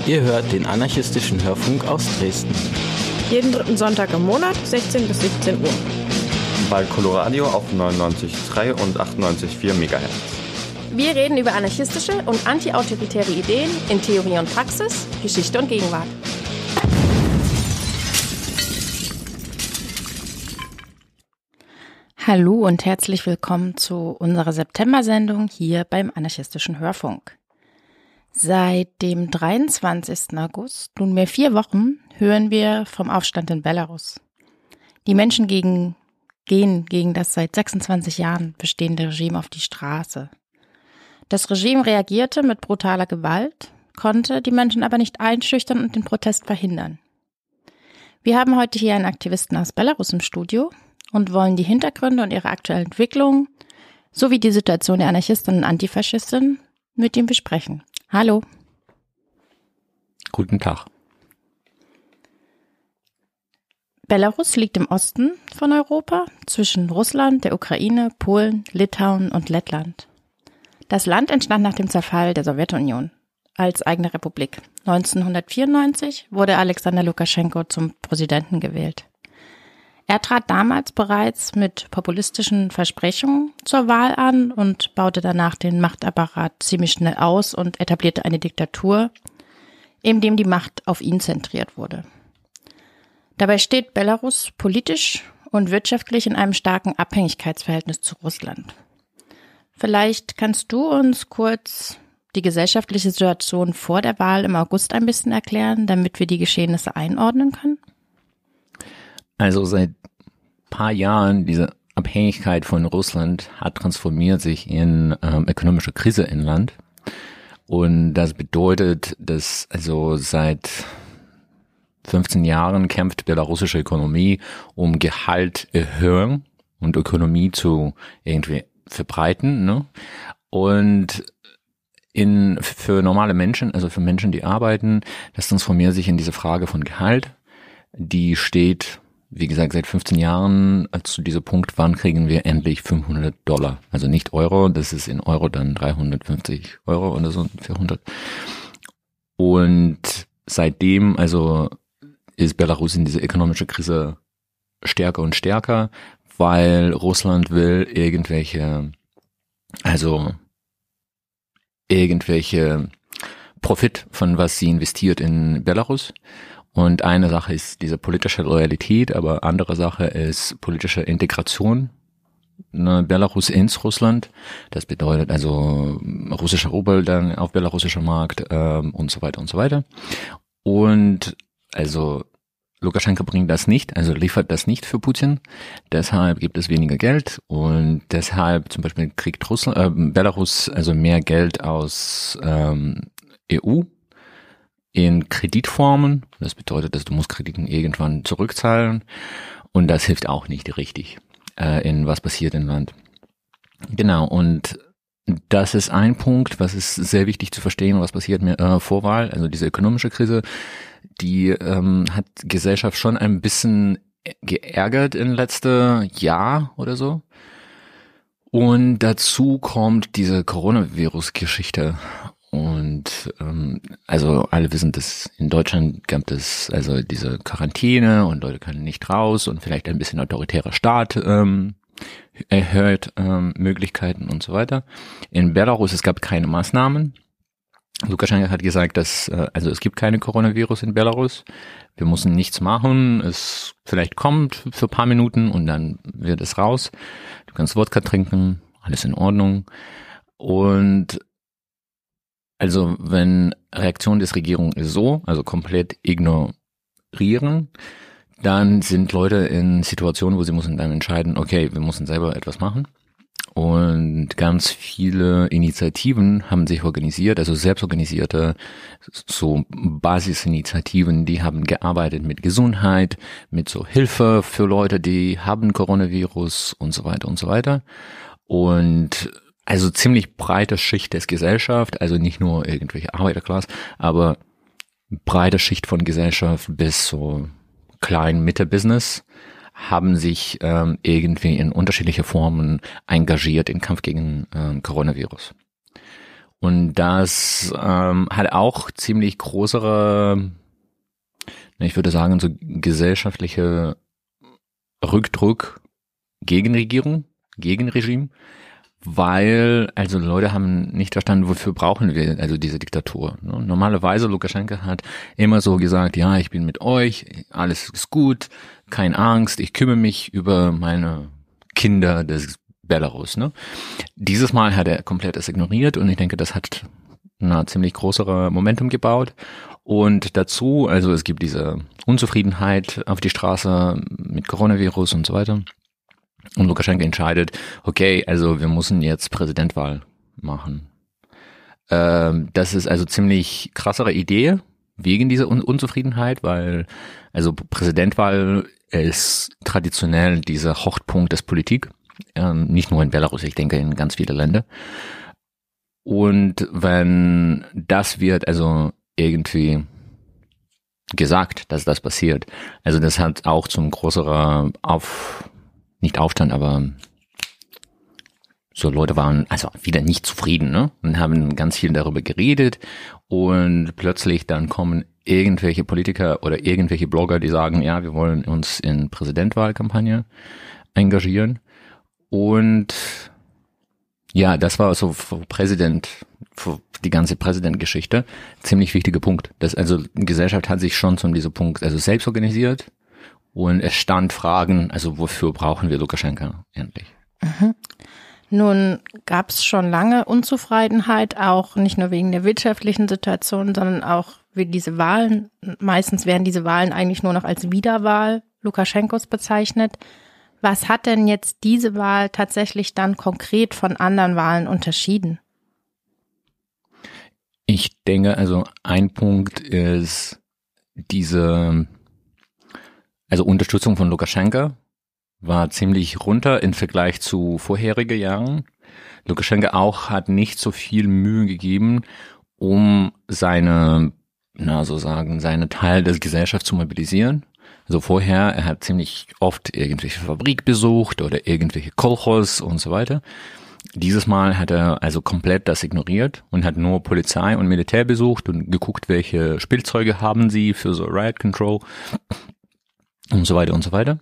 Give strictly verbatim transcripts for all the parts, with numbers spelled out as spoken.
Ihr hört den anarchistischen Hörfunk aus Dresden. Jeden dritten Sonntag im Monat, sechzehn bis siebzehn Uhr. Bei Coloradio auf neunundneunzig Komma drei und achtundneunzig Komma vier Megahertz. Wir reden über anarchistische und antiautoritäre Ideen in Theorie und Praxis, Geschichte und Gegenwart. Hallo und herzlich willkommen zu unserer September-Sendung hier beim Anarchistischen Hörfunk. Seit dem dreiundzwanzigsten August, nunmehr vier Wochen, hören wir vom Aufstand in Belarus. Die Menschen gegen, gehen gegen das seit sechsundzwanzig Jahren bestehende Regime auf die Straße. Das Regime reagierte mit brutaler Gewalt, konnte die Menschen aber nicht einschüchtern und den Protest verhindern. Wir haben heute hier einen Aktivisten aus Belarus im Studio und wollen die Hintergründe und ihre aktuelle Entwicklung sowie die Situation der Anarchisten und Antifaschisten mit ihm besprechen. Hallo. Guten Tag. Belarus liegt im Osten von Europa, zwischen Russland, der Ukraine, Polen, Litauen und Lettland. Das Land entstand nach dem Zerfall der Sowjetunion als eigene Republik. neunzehnhundertvierundneunzig wurde Alexander Lukaschenko zum Präsidenten gewählt. Er trat damals bereits mit populistischen Versprechungen zur Wahl an und baute danach den Machtapparat ziemlich schnell aus und etablierte eine Diktatur, in dem die Macht auf ihn zentriert wurde. Dabei steht Belarus politisch und wirtschaftlich in einem starken Abhängigkeitsverhältnis zu Russland. Vielleicht kannst du uns kurz die gesellschaftliche Situation vor der Wahl im August ein bisschen erklären, damit wir die Geschehnisse einordnen können? Also seit paar Jahren, diese Abhängigkeit von Russland hat transformiert sich in ähm, ökonomische Krise im Land. Und das bedeutet, dass also seit fünfzehn Jahren kämpft belarussische Ökonomie um Gehalt erhöhen und Ökonomie zu irgendwie verbreiten, ne? Und in, für normale Menschen, also für Menschen, die arbeiten, das transformiert sich in diese Frage von Gehalt. Die steht, wie gesagt, seit fünfzehn Jahren zu diesem Punkt, wann kriegen wir endlich fünfhundert Dollar? Also nicht Euro, das ist in Euro dann dreihundertfünfzig Euro oder so, vierhundert. Und seitdem, also ist Belarus in diese ökonomische Krise stärker und stärker, weil Russland will irgendwelche, also irgendwelche Profit von was sie investiert in Belarus. Und eine Sache ist diese politische Loyalität, aber andere Sache ist politische Integration. Ne, Belarus ins Russland, das bedeutet also russischer Rubel dann auf belarussischer Markt ähm, und so weiter und so weiter. Und also Lukaschenko bringt das nicht, also liefert das nicht für Putin. Deshalb gibt es weniger Geld und deshalb zum Beispiel kriegt Russland, äh, Belarus also mehr Geld aus ähm, E U. In Kreditformen, das bedeutet, dass du musst Krediten irgendwann zurückzahlen und das hilft auch nicht richtig, äh, in was passiert im Land. Genau, und das ist ein Punkt, was ist sehr wichtig zu verstehen, was passiert mir äh, vor Wahl, also diese ökonomische Krise, die ähm, hat Gesellschaft schon ein bisschen geärgert in letzter Jahr oder so. Und dazu kommt diese Coronavirus-Geschichte. Und ähm, also alle wissen, dass in Deutschland gab es also diese Quarantäne und Leute können nicht raus und vielleicht ein bisschen autoritärer Staat ähm, erhöht ähm, Möglichkeiten und so weiter. In Belarus, es gab keine Maßnahmen. Lukaschenko hat gesagt, dass äh, also es gibt keine Coronavirus in Belarus. Wir müssen nichts machen. Es vielleicht kommt für ein paar Minuten und dann wird es raus. Du kannst Wodka trinken, alles in Ordnung. Und also wenn Reaktion des Regierung ist so, also komplett ignorieren, dann sind Leute in Situationen, wo sie müssen dann entscheiden, okay, wir müssen selber etwas machen. Und ganz viele Initiativen haben sich organisiert, also selbstorganisierte so Basisinitiativen, die haben gearbeitet mit Gesundheit, mit so Hilfe für Leute, die haben Coronavirus und so weiter und so weiter. Und also ziemlich breite Schicht des Gesellschaft, also nicht nur irgendwelche Arbeiterklasse, aber breite Schicht von Gesellschaft bis so klein Mitte-Business haben sich ähm, irgendwie in unterschiedliche Formen engagiert im Kampf gegen ähm, Coronavirus. Und das ähm, hat auch ziemlich größere, ich würde sagen, so gesellschaftliche Rückdruck gegen Regierung, gegen Regime, weil also Leute haben nicht verstanden, wofür brauchen wir also diese Diktatur. Ne? Normalerweise Lukaschenka hat immer so gesagt, ja, ich bin mit euch, alles ist gut, keine Angst, ich kümmere mich über meine Kinder des Belarus. Ne? Dieses Mal hat er komplett das ignoriert und ich denke, das hat ein ziemlich größere Momentum gebaut. Und dazu, also es gibt diese Unzufriedenheit auf die Straße mit Coronavirus und so weiter. Und Lukaschenka entscheidet, okay, also wir müssen jetzt Präsidentwahl machen. Ähm, das ist also ziemlich krassere Idee wegen dieser Un- Unzufriedenheit, weil also Präsidentwahl ist traditionell dieser Hauptpunkt des Politik. Ähm, nicht nur in Belarus, ich denke in ganz viele Länder. Und wenn das wird also irgendwie gesagt, dass das passiert, also das hat auch zum größeren Auf, nicht Aufstand, aber so Leute waren also wieder nicht zufrieden, ne? Und haben ganz viel darüber geredet und plötzlich dann kommen irgendwelche Politiker oder irgendwelche Blogger, die sagen, ja, wir wollen uns in Präsidentwahlkampagne engagieren. Und ja, das war so für Präsident, für die ganze Präsidentgeschichte ziemlich wichtiger Punkt. Das, also die Gesellschaft hat sich schon zu diesem Punkt also selbst organisiert und es stand Fragen, also wofür brauchen wir Lukaschenka endlich? Mhm. Nun gab es schon lange Unzufriedenheit, auch nicht nur wegen der wirtschaftlichen Situation, sondern auch wegen diese Wahlen. Meistens werden diese Wahlen eigentlich nur noch als Wiederwahl Lukaschenkos bezeichnet. Was hat denn jetzt diese Wahl tatsächlich dann konkret von anderen Wahlen unterschieden? Ich denke, also ein Punkt ist diese, also Unterstützung von Lukaschenka war ziemlich runter im Vergleich zu vorherigen Jahren. Lukaschenka auch hat nicht so viel Mühe gegeben, um seine, na so sagen, seine Teil der Gesellschaft zu mobilisieren. Also vorher, er hat ziemlich oft irgendwelche Fabrik besucht oder irgendwelche Kolchos und so weiter. Dieses Mal hat er also komplett das ignoriert und hat nur Polizei und Militär besucht und geguckt, welche Spielzeuge haben sie für so Riot Control und so weiter und so weiter.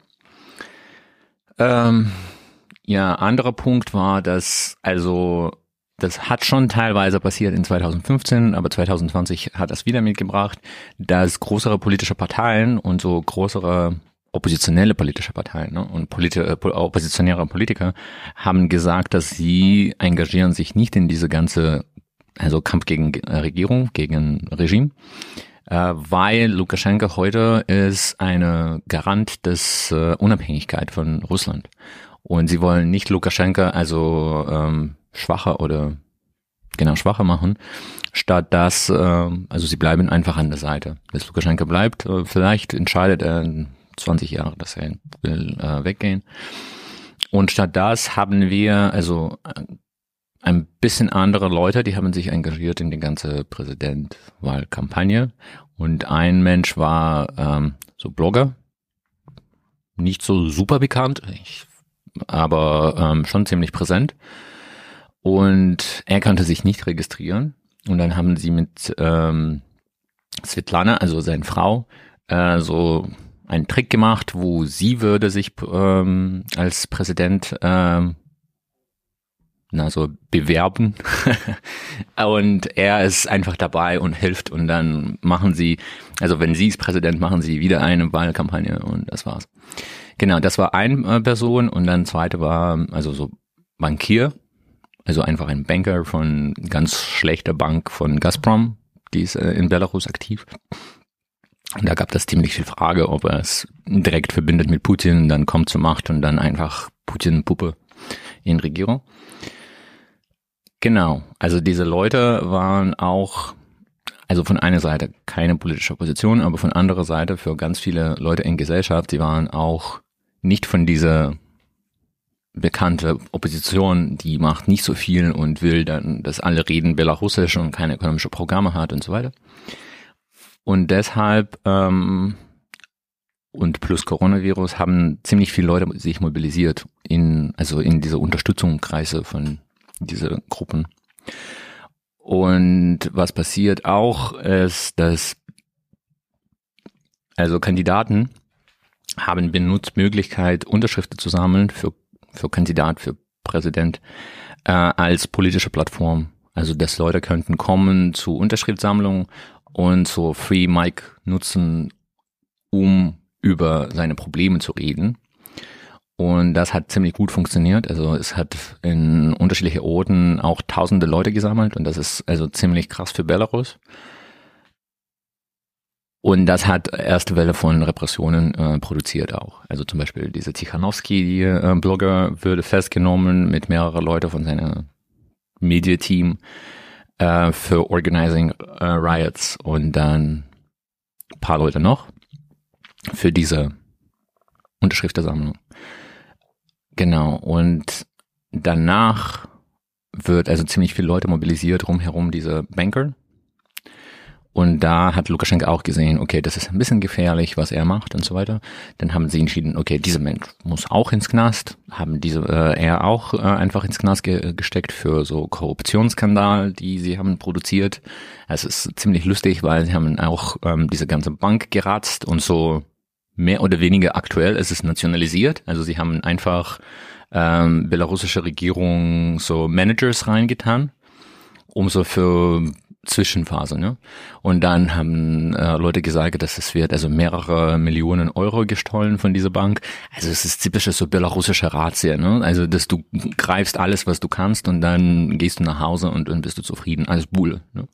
Ähm, ja, anderer Punkt war, dass also das hat schon teilweise passiert in zwanzig fünfzehn, aber zwanzig zwanzig hat das wieder mitgebracht, dass größere politische Parteien und so größere oppositionelle politische Parteien, ne, und politi- äh, oppositionäre Politiker haben gesagt, dass sie engagieren sich nicht in diese ganze, also Kampf gegen äh, Regierung, gegen Regime, äh, weil Lukaschenka heute ist eine Garant des äh, Unabhängigkeit von Russland. Und sie wollen nicht Lukaschenka also ähm, schwacher oder genau schwacher machen, statt dass, äh, also sie bleiben einfach an der Seite. Dass Lukaschenka bleibt, äh, vielleicht entscheidet er in zwanzig Jahre, dass er will äh, weggehen. Und statt das haben wir also ein bisschen andere Leute, die haben sich engagiert in die ganze Präsidentwahlkampagne. Und ein Mensch war ähm, so Blogger, nicht so super bekannt, ich, aber ähm, schon ziemlich präsent. Und er konnte sich nicht registrieren. Und dann haben sie mit ähm, Svetlana, also seine Frau, äh, so einen Trick gemacht, wo sie würde sich ähm, als Präsident ähm, na so bewerben und er ist einfach dabei und hilft und dann machen sie, also wenn sie ist Präsident, machen sie wieder eine Wahlkampagne und das war's. Genau, das war eine Person und dann zweite war also so Bankier, also einfach ein Banker von ganz schlechter Bank von Gazprom, die ist äh, in Belarus aktiv. Und da gab es ziemlich viel Frage, ob er es direkt verbindet mit Putin, dann kommt zur Macht und dann einfach Putin-Puppe in Regierung. Genau, also diese Leute waren auch, also von einer Seite keine politische Opposition, aber von anderer Seite für ganz viele Leute in Gesellschaft, die waren auch nicht von dieser bekannte Opposition, die macht nicht so viel und will dann, dass alle reden belarussisch und keine ökonomische Programme hat und so weiter. Und deshalb ähm, und plus Coronavirus haben ziemlich viele Leute sich mobilisiert in also in diese Unterstützungskreise von diese Gruppen. Und was passiert auch ist, dass also Kandidaten haben benutzt Möglichkeit, Unterschriften zu sammeln für für Kandidat, für Präsident äh, als politische Plattform. Also dass Leute könnten kommen zu Unterschriftssammlungen und so Free Mic nutzen, um über seine Probleme zu reden. Und das hat ziemlich gut funktioniert. Also es hat in unterschiedlichen Orten auch tausende Leute gesammelt und das ist also ziemlich krass für Belarus. Und das hat erste Welle von Repressionen äh, produziert auch. Also zum Beispiel dieser Tichanowski, die äh, Blogger, wurde festgenommen mit mehreren Leuten von seinem Media-Team äh, für Organizing äh, Riots und dann ein paar Leute noch für diese Unterschriftensammlung. Genau, und danach wird also ziemlich viele Leute mobilisiert, rumherum diese Banker. Und da hat Lukaschenka auch gesehen, okay, das ist ein bisschen gefährlich, was er macht und so weiter. Dann haben sie entschieden, okay, dieser Mensch muss auch ins Knast, haben diese äh, er auch äh, einfach ins Knast ge- gesteckt für so Korruptionsskandal, die sie haben produziert. Es ist ziemlich lustig, weil sie haben auch ähm, diese ganze Bank geratzt und so mehr oder weniger aktuell ist es nationalisiert. Also sie haben einfach ähm, belarussische Regierung so Managers reingetan, um so für Zwischenphase, ne? Und dann haben äh, Leute gesagt, dass es wird also mehrere Millionen Euro gestohlen von dieser Bank. Also es ist typische so belarussische Razzia, ne? Also dass du greifst alles, was du kannst und dann gehst du nach Hause und dann bist du zufrieden. Alles Bulle, ne?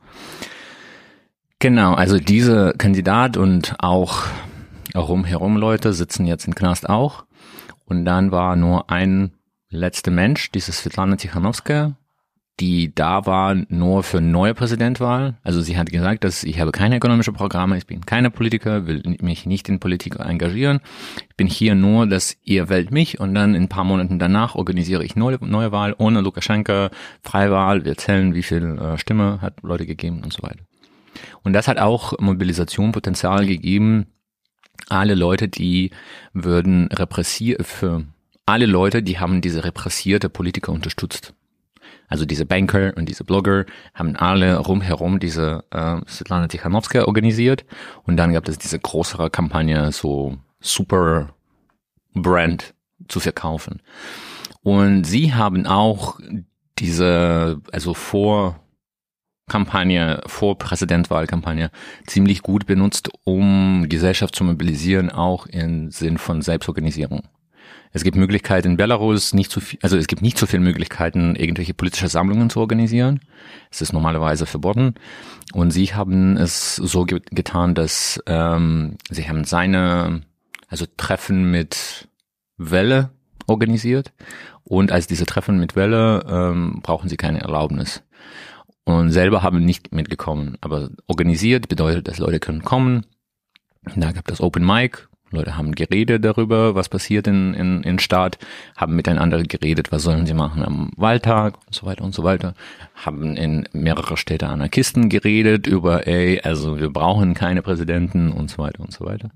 Genau, also dieser Kandidat und auch rumherum Leute sitzen jetzt im Knast auch. Und dann war nur ein letzter Mensch, diese Svetlana Tichanowskaja, die da war nur für neue Präsidentwahl. Also sie hat gesagt, dass ich habe keine ökonomische Programme, ich bin keine Politiker, will mich nicht in Politik engagieren. Ich bin hier nur, dass ihr wählt mich und dann in ein paar Monaten danach organisiere ich neue, neue Wahl ohne Lukaschenka, Freiwahl, wir zählen, wie viel äh, Stimme hat Leute gegeben und so weiter. Und das hat auch Mobilisationpotenzial gegeben. Alle Leute, die würden repressiert, für alle Leute, die haben diese repressierte Politiker unterstützt. Also diese Banker und diese Blogger haben alle rumherum diese äh, Svetlana Tichanowskaja organisiert und dann gab es diese größere Kampagne, so Super Brand zu verkaufen. Und sie haben auch diese, also vor Kampagne, vor Präsidentwahlkampagne ziemlich gut benutzt, um Gesellschaft zu mobilisieren, auch im Sinn von Selbstorganisierung. Es gibt Möglichkeiten in Belarus, nicht zu viel, also es gibt nicht so viele Möglichkeiten, irgendwelche politische Sammlungen zu organisieren. Es ist normalerweise verboten. Und sie haben es so ge- getan, dass ähm, sie haben seine, also Treffen mit Welle organisiert. Und als diese Treffen mit Welle ähm, brauchen sie keine Erlaubnis. Und selber haben nicht mitgekommen. Aber organisiert bedeutet, dass Leute können kommen. Da gab es Open Mic. Leute haben geredet darüber, was passiert in, in, in Staat, haben miteinander geredet, was sollen sie machen am Wahltag und so weiter und so weiter, haben in mehrere Städte Anarchisten geredet über, ey, also wir brauchen keine Präsidenten und so weiter und so weiter.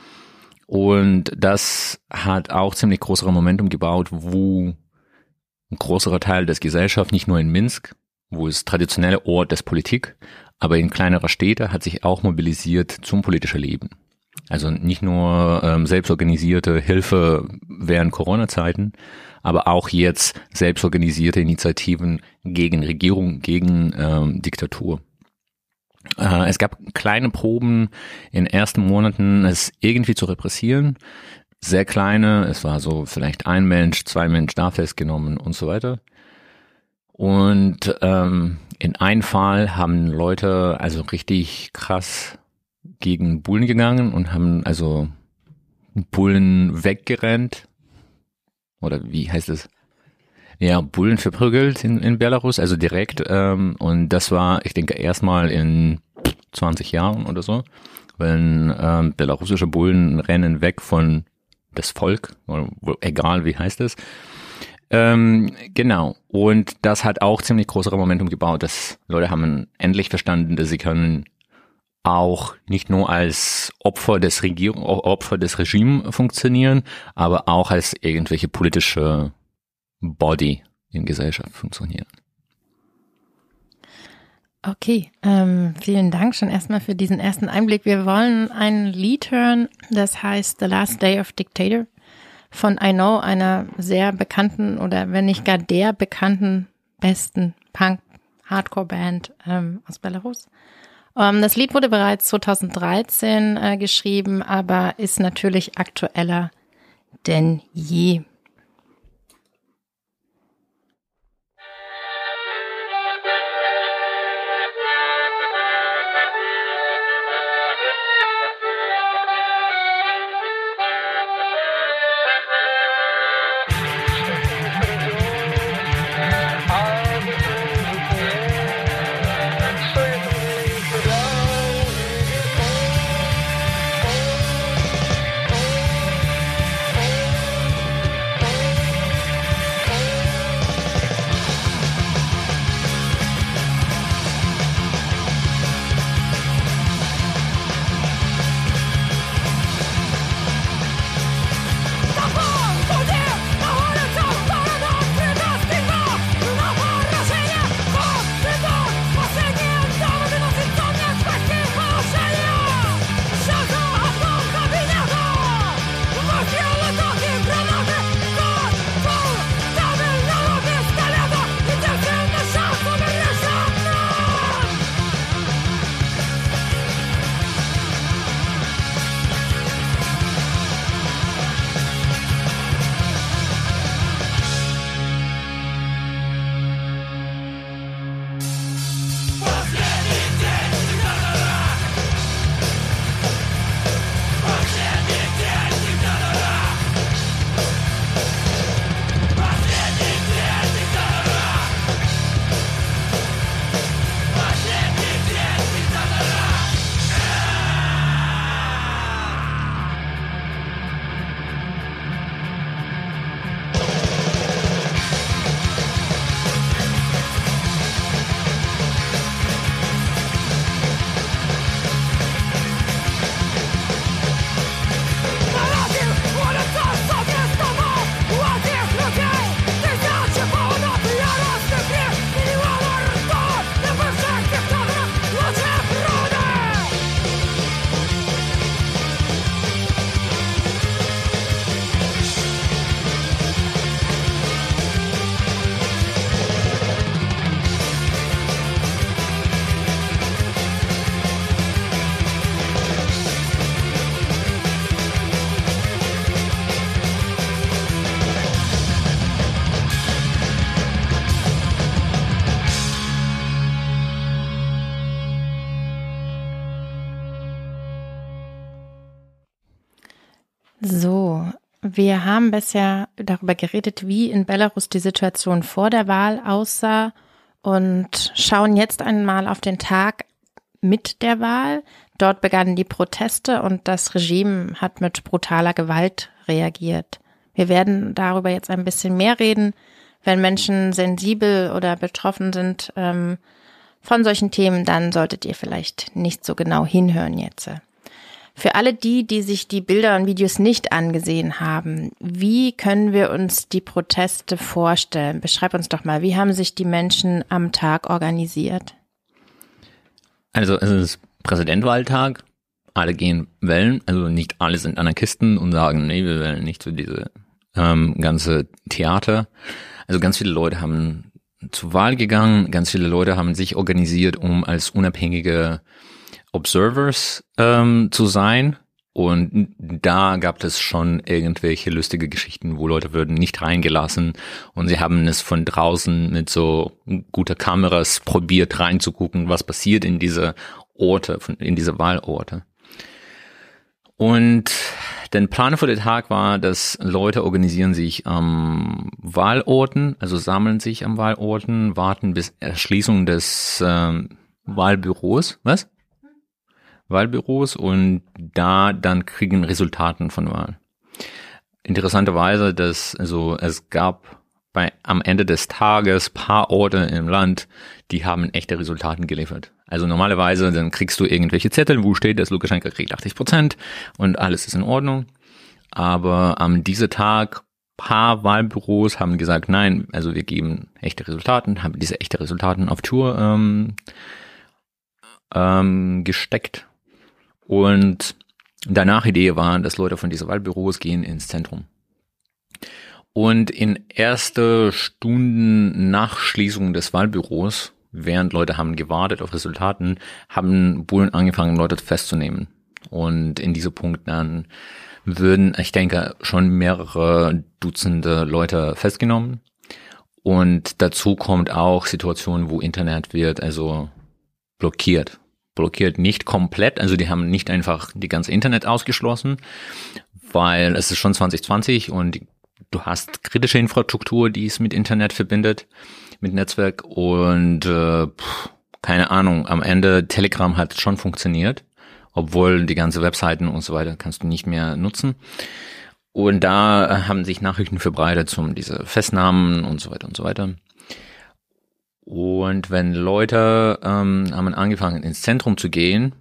Und das hat auch ziemlich größere Momentum gebaut, wo ein größerer Teil der Gesellschaft, nicht nur in Minsk, wo es traditionelle Ort des Politik, aber in kleinere Städte hat sich auch mobilisiert zum politischen Leben. Also nicht nur ähm, selbstorganisierte Hilfe während Corona-Zeiten, aber auch jetzt selbstorganisierte Initiativen gegen Regierung, gegen ähm, Diktatur. Äh, es gab kleine Proben in ersten Monaten, es irgendwie zu repressieren. Sehr kleine, es war so vielleicht ein Mensch, zwei Mensch da festgenommen und so weiter. Und ähm, in einem Fall haben Leute also richtig krass gegen Bullen gegangen und haben also Bullen weggerannt. Oder wie heißt es? Ja, Bullen verprügelt in, in Belarus, also direkt. Ähm, und das war, ich denke, erstmal in zwanzig Jahren oder so. Wenn ähm, belarussische Bullen rennen weg von das Volk, oder egal wie heißt es. Ähm, genau. Und das hat auch ziemlich größere Momentum gebaut, dass Leute haben endlich verstanden, dass sie können auch nicht nur als Opfer des Regierung, Opfer des Regimes funktionieren, aber auch als irgendwelche politische Body in Gesellschaft funktionieren. Okay, ähm, vielen Dank schon erstmal für diesen ersten Einblick. Wir wollen ein Lied hören, das heißt The Last Day of Dictator von I Know, einer sehr bekannten oder wenn nicht gar der bekannten, besten Punk-Hardcore-Band ähm, aus Belarus. Ähm, das Lied wurde bereits zweitausenddreizehn äh, geschrieben, aber ist natürlich aktueller denn je. So, wir haben bisher darüber geredet, wie in Belarus die Situation vor der Wahl aussah und schauen jetzt einmal auf den Tag mit der Wahl. Dort begannen die Proteste und das Regime hat mit brutaler Gewalt reagiert. Wir werden darüber jetzt ein bisschen mehr reden. Wenn Menschen sensibel oder betroffen sind ähm, von solchen Themen, dann solltet ihr vielleicht nicht so genau hinhören jetzt. Für alle die, die sich die Bilder und Videos nicht angesehen haben, wie können wir uns die Proteste vorstellen? Beschreib uns doch mal, wie haben sich die Menschen am Tag organisiert? Also es ist Präsidentwahltag, alle gehen wählen, also nicht alle sind Anarchisten und sagen, nee, wir wählen nicht so diese ähm, ganze Theater. Also ganz viele Leute haben zur Wahl gegangen, ganz viele Leute haben sich organisiert, um als unabhängige Observers ähm, zu sein, und da gab es schon irgendwelche lustige Geschichten, wo Leute würden nicht reingelassen und sie haben es von draußen mit so guter Kameras probiert reinzugucken, was passiert in diese Orte, in diese Wahlorte. Und der Plan für den Tag war, dass Leute organisieren sich am Wahlorten, also sammeln sich am Wahlorten, warten bis Erschließung des ähm, Wahlbüros, was? Wahlbüros und da dann kriegen Resultaten von Wahlen. Interessanterweise, dass also es gab bei am Ende des Tages paar Orte im Land, die haben echte Resultaten geliefert. Also normalerweise dann kriegst du irgendwelche Zettel, wo steht, dass Lukaschenka kriegt achtzig Prozent und alles ist in Ordnung. Aber am diesem Tag paar Wahlbüros haben gesagt, nein, also wir geben echte Resultaten, haben diese echte Resultaten auf Tour ähm, ähm, gesteckt. Und danach Idee war, dass Leute von diesen Wahlbüros gehen ins Zentrum. Und in erste Stunden nach Schließung des Wahlbüros, während Leute haben gewartet auf Resultaten, haben Bullen angefangen, Leute festzunehmen. Und in diesem Punkt dann würden, ich denke, schon mehrere Dutzende Leute festgenommen. Und dazu kommt auch Situationen, wo Internet wird also blockiert. Blockiert nicht komplett, also die haben nicht einfach die ganze Internet ausgeschlossen, weil es ist schon zwanzig zwanzig und du hast kritische Infrastruktur, die es mit Internet verbindet, mit Netzwerk und äh, pff, keine Ahnung, am Ende Telegram hat schon funktioniert, obwohl die ganze Webseiten und so weiter kannst du nicht mehr nutzen. Und da haben sich Nachrichten verbreitet zum diese Festnahmen und so weiter und so weiter. Und wenn Leute ähm, haben angefangen ins Zentrum zu gehen,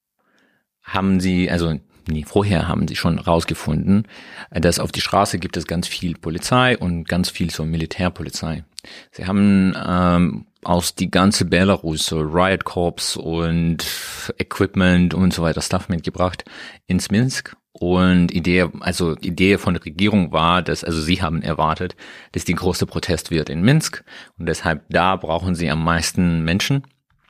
haben sie, also nee, vorher haben sie schon rausgefunden, dass auf die Straße gibt es ganz viel Polizei und ganz viel so Militärpolizei. Sie haben ähm, aus die ganze Belarus so Riot Corps und Equipment und so weiter Stuff mitgebracht ins Minsk. Und Idee, also Idee von der Regierung war, dass, also sie haben erwartet, dass die große Protest wird in Minsk und deshalb da brauchen sie am meisten Menschen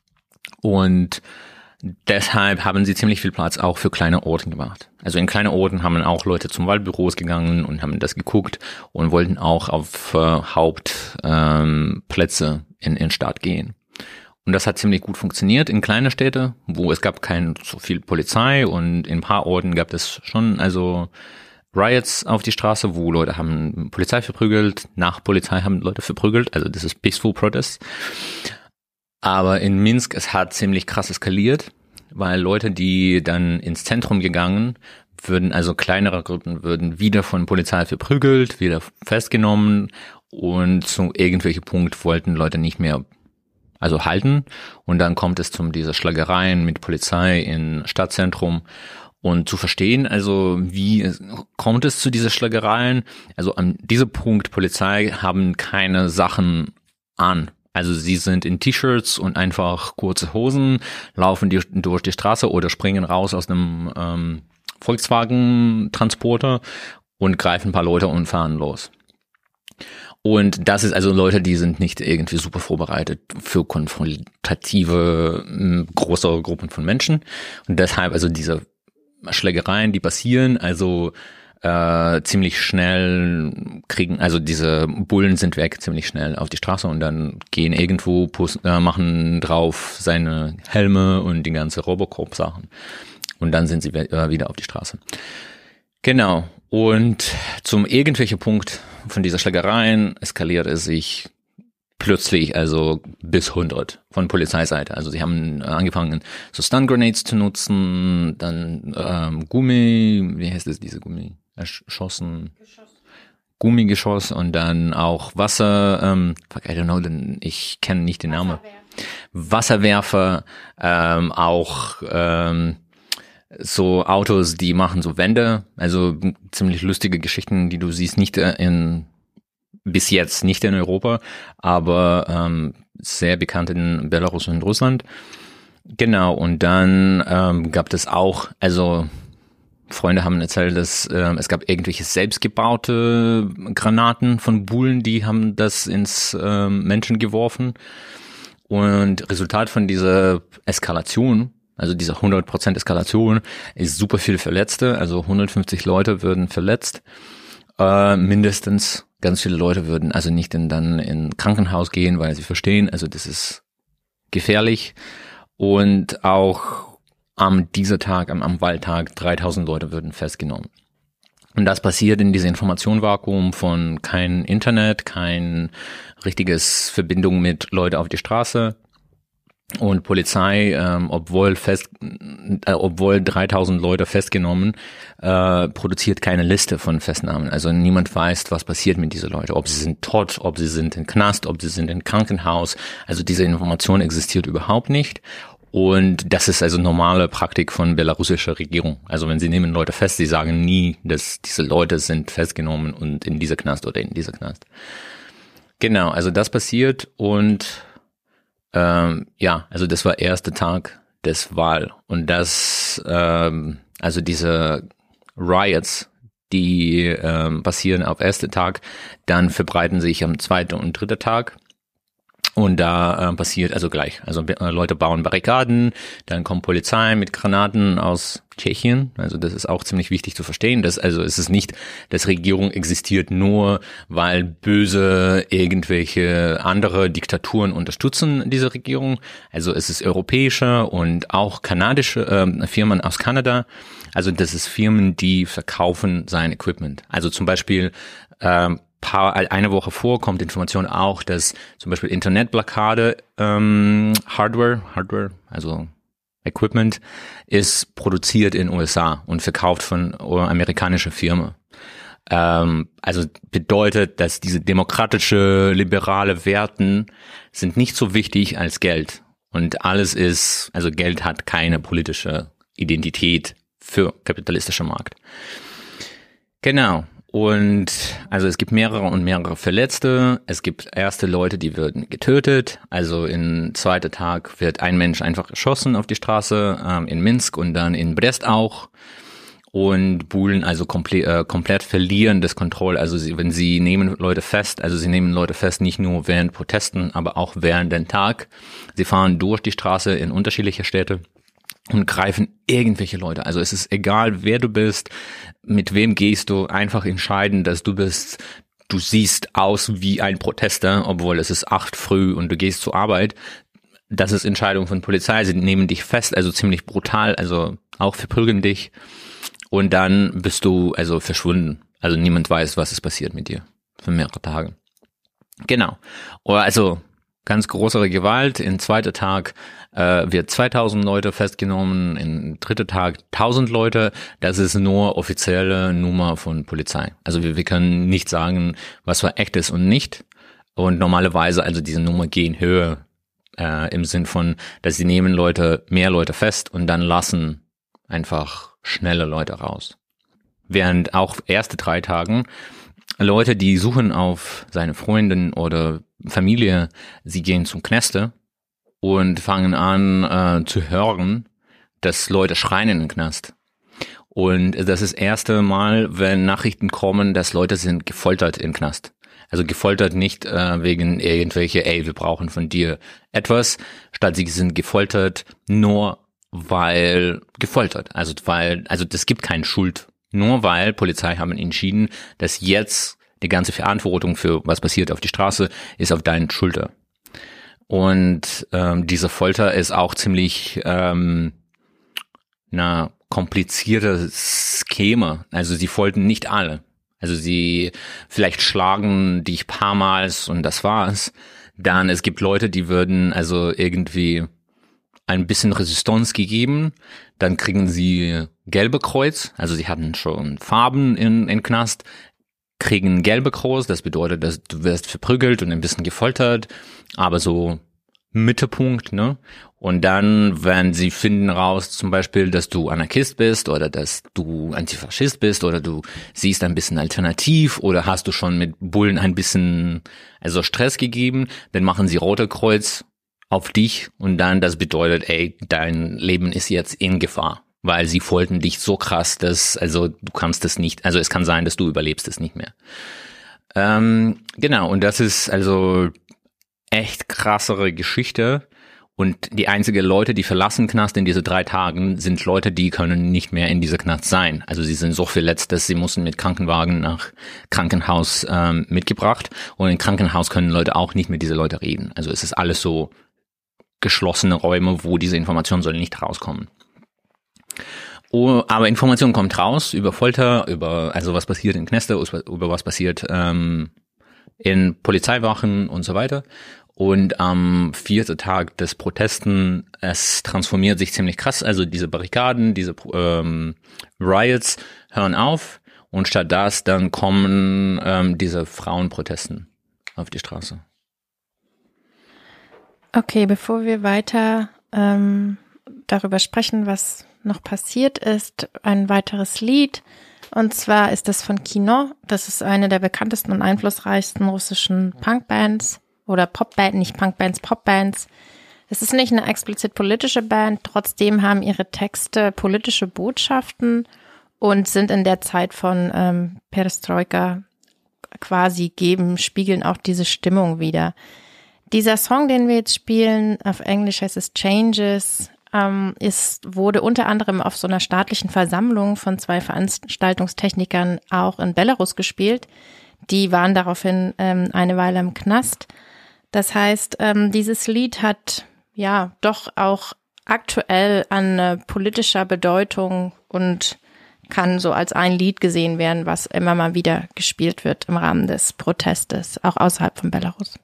und deshalb haben sie ziemlich viel Platz auch für kleine Orte gemacht. Also in kleine Orten haben auch Leute zum Wahlbüros gegangen und haben das geguckt und wollten auch auf äh, Hauptplätze ähm, in in Stadt gehen. Und das hat ziemlich gut funktioniert in kleine Städte, wo es gab kein so viel Polizei und in ein paar Orten gab es schon also Riots auf die Straße, wo Leute haben Polizei verprügelt, nach Polizei haben Leute verprügelt, also das ist Peaceful Protest. Aber in Minsk, es hat ziemlich krass eskaliert, weil Leute, die dann ins Zentrum gegangen, würden, also kleinere Gruppen, würden wieder von Polizei verprügelt, wieder festgenommen und zu irgendwelchen Punkt wollten Leute nicht mehr also halten und dann kommt es zu dieser Schlagereien mit Polizei im Stadtzentrum und zu verstehen, also wie kommt es zu diesen Schlagereien, also an diesem Punkt Polizei haben keine Sachen an, also sie sind in T-Shirts und einfach kurze Hosen, laufen die, durch die Straße oder springen raus aus einem ähm, Volkswagen-Transporter und greifen ein paar Leute und fahren los. Und das ist also Leute, die sind nicht irgendwie super vorbereitet für konfrontative, große Gruppen von Menschen. Und deshalb also diese Schlägereien, die passieren, also äh, ziemlich schnell kriegen, also diese Bullen sind weg ziemlich schnell auf die Straße und dann gehen irgendwo, posten, äh, machen drauf seine Helme und die ganze Robocop-Sachen. Und dann sind sie äh, wieder auf die Straße. Genau. Und zum irgendwelchen Punkt von dieser Schlägereien eskaliert es sich plötzlich, also bis hundert von Polizeiseite. Also sie haben angefangen, so Stun Grenades zu nutzen, dann ähm, Gummi, wie heißt es, diese Gummi? Erschossen. Geschoss. Gummigeschoss und dann auch Wasser, ähm, fuck, I don't know, denn ich kenne nicht den Namen. Wasserwerfer, ähm, auch ähm, so Autos, die machen so Wände, also ziemlich lustige Geschichten, die du siehst, nicht in, bis jetzt nicht in Europa, aber ähm, sehr bekannt in Belarus und Russland. Genau, und dann ähm, gab es auch, also Freunde haben erzählt, dass ähm, es gab irgendwelche selbstgebaute Granaten von Bullen, die haben das ins ähm, Menschen geworfen. Und Resultat von dieser Eskalation, also diese hundert Prozent Eskalation, ist super viel Verletzte, also hundertfünfzig Leute würden verletzt, äh, mindestens. Ganz viele Leute würden also nicht in, dann in Krankenhaus gehen, weil sie verstehen, also das ist gefährlich. Und auch am dieser Tag, am, am Wahltag, dreitausend Leute würden festgenommen. Und das passiert in diesem Informationsvakuum von kein Internet, kein richtiges Verbindung mit Leuten auf die Straße. Und Polizei, ähm, obwohl fest, äh, obwohl dreitausend Leute festgenommen, äh, produziert keine Liste von Festnahmen. Also niemand weiß, was passiert mit diesen Leuten. Ob sie sind tot, ob sie sind im Knast, ob sie sind im Krankenhaus. Also diese Information existiert überhaupt nicht. Und das ist also normale Praktik von belarussischer Regierung. Also wenn sie nehmen Leute fest, sie sagen nie, dass diese Leute sind festgenommen und in dieser Knast oder in dieser Knast. Genau, also das passiert und Ähm, ja, also das war der erste Tag des Wahl. Und das, ähm, also diese Riots, die ähm, passieren auf ersten Tag, dann verbreiten sich am zweiten und dritten Tag. Und da äh, passiert also gleich, also äh, Leute bauen Barrikaden, dann kommt Polizei mit Granaten aus Tschechien. Also das ist auch ziemlich wichtig zu verstehen. Dass, also es ist nicht, dass Regierung existiert nur, weil böse irgendwelche andere Diktaturen unterstützen diese Regierung. Also es ist europäische und auch kanadische äh, Firmen aus Kanada. Also das ist Firmen, die verkaufen sein Equipment. Also zum Beispiel äh, Paar, eine Woche vor kommt Information auch, dass zum Beispiel Internetblockade ähm, Hardware, Hardware, also Equipment, ist produziert in U S A und verkauft von amerikanischer Firma. Ähm, also bedeutet, dass diese demokratische, liberale Werten sind nicht so wichtig als Geld. Und alles ist, also Geld hat keine politische Identität für kapitalistischer Markt. Genau. Und also es gibt mehrere und mehrere Verletzte. Es gibt erste Leute, die werden getötet. Also im zweiten Tag wird ein Mensch einfach erschossen auf die Straße, ähm, in Minsk und dann in Brest auch. Und Bulen also komplett, äh, komplett verlieren das Kontrolle. Also sie, wenn sie nehmen Leute fest, also sie nehmen Leute fest nicht nur während Protesten, aber auch während den Tag. Sie fahren durch die Straße in unterschiedliche Städte und greifen irgendwelche Leute. Also es ist egal, wer du bist, mit wem gehst du, einfach entscheiden, dass du bist, du siehst aus wie ein Protester, obwohl es ist acht früh und du gehst zur Arbeit. Das ist Entscheidung von Polizei. Sie nehmen dich fest, also ziemlich brutal, also auch verprügeln dich. Und dann bist du also verschwunden. Also niemand weiß, was ist passiert mit dir für mehrere Tage. Genau. Oder also ganz größere Gewalt. Im zweiten Tag äh, wird zweitausend Leute festgenommen. Im dritten Tag tausend Leute. Das ist nur offizielle Nummer von Polizei. Also wir, wir können nicht sagen, was war echt ist und nicht. Und normalerweise also diese Nummer gehen höher äh, im Sinn von, dass sie nehmen Leute, mehr Leute fest und dann lassen einfach schnelle Leute raus. Während auch erste drei Tagen Leute, die suchen auf seine Freundin oder Familie, sie gehen zum Kneste und fangen an äh, zu hören, dass Leute schreien in den Knast. Und das ist das erste Mal, wenn Nachrichten kommen, dass Leute sind gefoltert im Knast. Also gefoltert nicht äh, wegen irgendwelche, ey, wir brauchen von dir etwas, statt sie sind gefoltert nur weil gefoltert, also weil, also das gibt keine Schuld, nur weil Polizei haben entschieden, dass jetzt die ganze Verantwortung für was passiert auf die Straße ist auf deinen Schulter. Und ähm, diese Folter ist auch ziemlich ähm, na komplizierte Schema. Also sie foltern nicht alle. Also sie vielleicht schlagen dich paarmals und das war's. Dann es gibt Leute, die würden also irgendwie ein bisschen Resistenz gegeben, dann kriegen sie gelbe Kreuz, also sie hatten schon Farben in, in Knast, kriegen gelbe Kreuz, das bedeutet, dass du wirst verprügelt und ein bisschen gefoltert, aber so Mittelpunkt, ne? Und dann, wenn sie finden raus, zum Beispiel, dass du Anarchist bist oder dass du Antifaschist bist oder du siehst ein bisschen alternativ oder hast du schon mit Bullen ein bisschen also Stress gegeben, dann machen sie rote Kreuz auf dich und dann das bedeutet, ey, dein Leben ist jetzt in Gefahr, weil sie foltern dich so krass, dass, also du kannst es nicht, also es kann sein, dass du überlebst es nicht mehr. Ähm, genau, und das ist also echt krassere Geschichte und die einzigen Leute, die verlassen Knast in diese drei Tagen, sind Leute, die können nicht mehr in dieser Knast sein. Also sie sind so verletzt, dass sie müssen mit Krankenwagen nach Krankenhaus ähm, mitgebracht und im Krankenhaus können Leute auch nicht mit diesen Leuten reden. Also es ist alles so geschlossene Räume, wo diese Information soll nicht rauskommen. Oh, aber Information kommt raus über Folter, über also was passiert in Kneste, über was passiert ähm, in Polizeiwachen und so weiter. Und am vierten Tag des Protesten, es transformiert sich ziemlich krass. Also diese Barrikaden, diese ähm, Riots hören auf und statt das dann kommen ähm, diese Frauenprotesten auf die Straße. Okay, bevor wir weiter ähm, darüber sprechen, was noch passiert ist, ein weiteres Lied. Und zwar ist das von Kino. Das ist eine der bekanntesten und einflussreichsten russischen Punkbands oder Popbands, nicht Punkbands, Popbands. Es ist nicht eine explizit politische Band, trotzdem haben ihre Texte politische Botschaften und sind in der Zeit von ähm, Perestroika quasi geben, spiegeln auch diese Stimmung wider. Dieser Song, den wir jetzt spielen, auf Englisch heißt es Changes, ähm, ist, wurde unter anderem auf so einer staatlichen Versammlung von zwei Veranstaltungstechnikern auch in Belarus gespielt. Die waren daraufhin ähm, eine Weile im Knast. Das heißt, ähm, dieses Lied hat ja doch auch aktuell an äh, politischer Bedeutung und kann so als ein Lied gesehen werden, was immer mal wieder gespielt wird im Rahmen des Protestes, auch außerhalb von Belarus.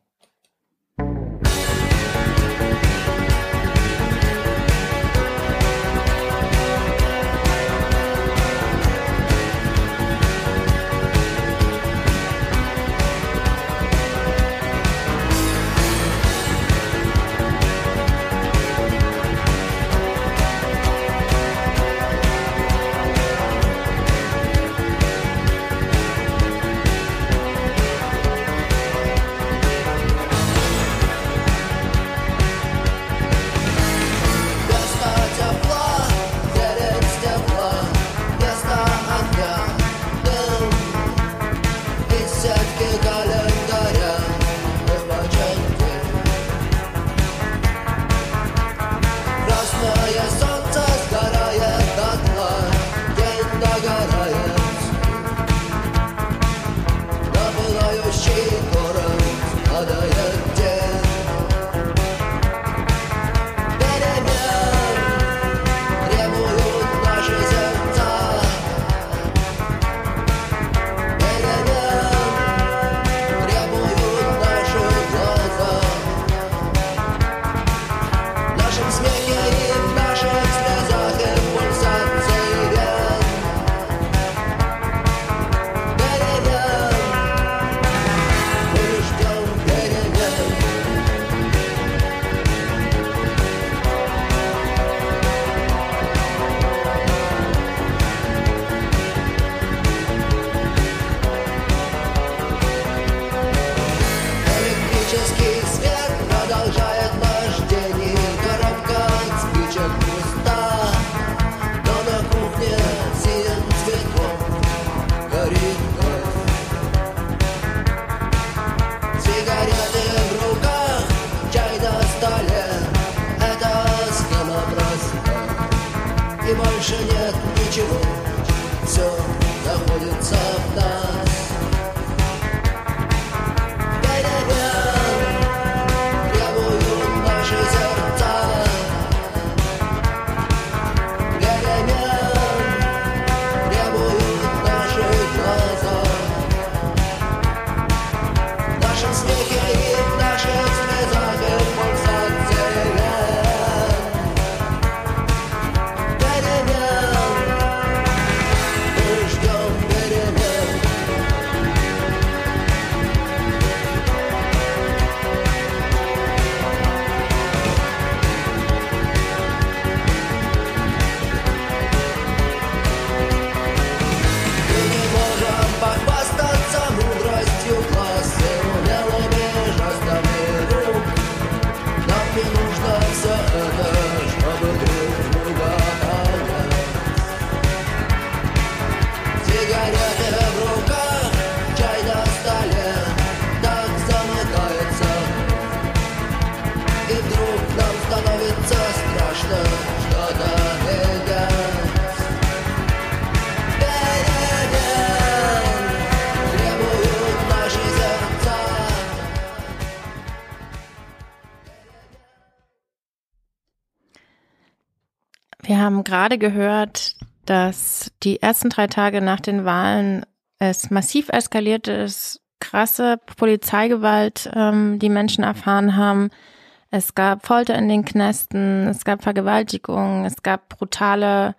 Wir haben gerade gehört, dass die ersten drei Tage nach den Wahlen es massiv eskaliert ist, krasse Polizeigewalt ähm, die Menschen erfahren haben. Es gab Folter in den Knästen, es gab Vergewaltigungen, es gab brutale,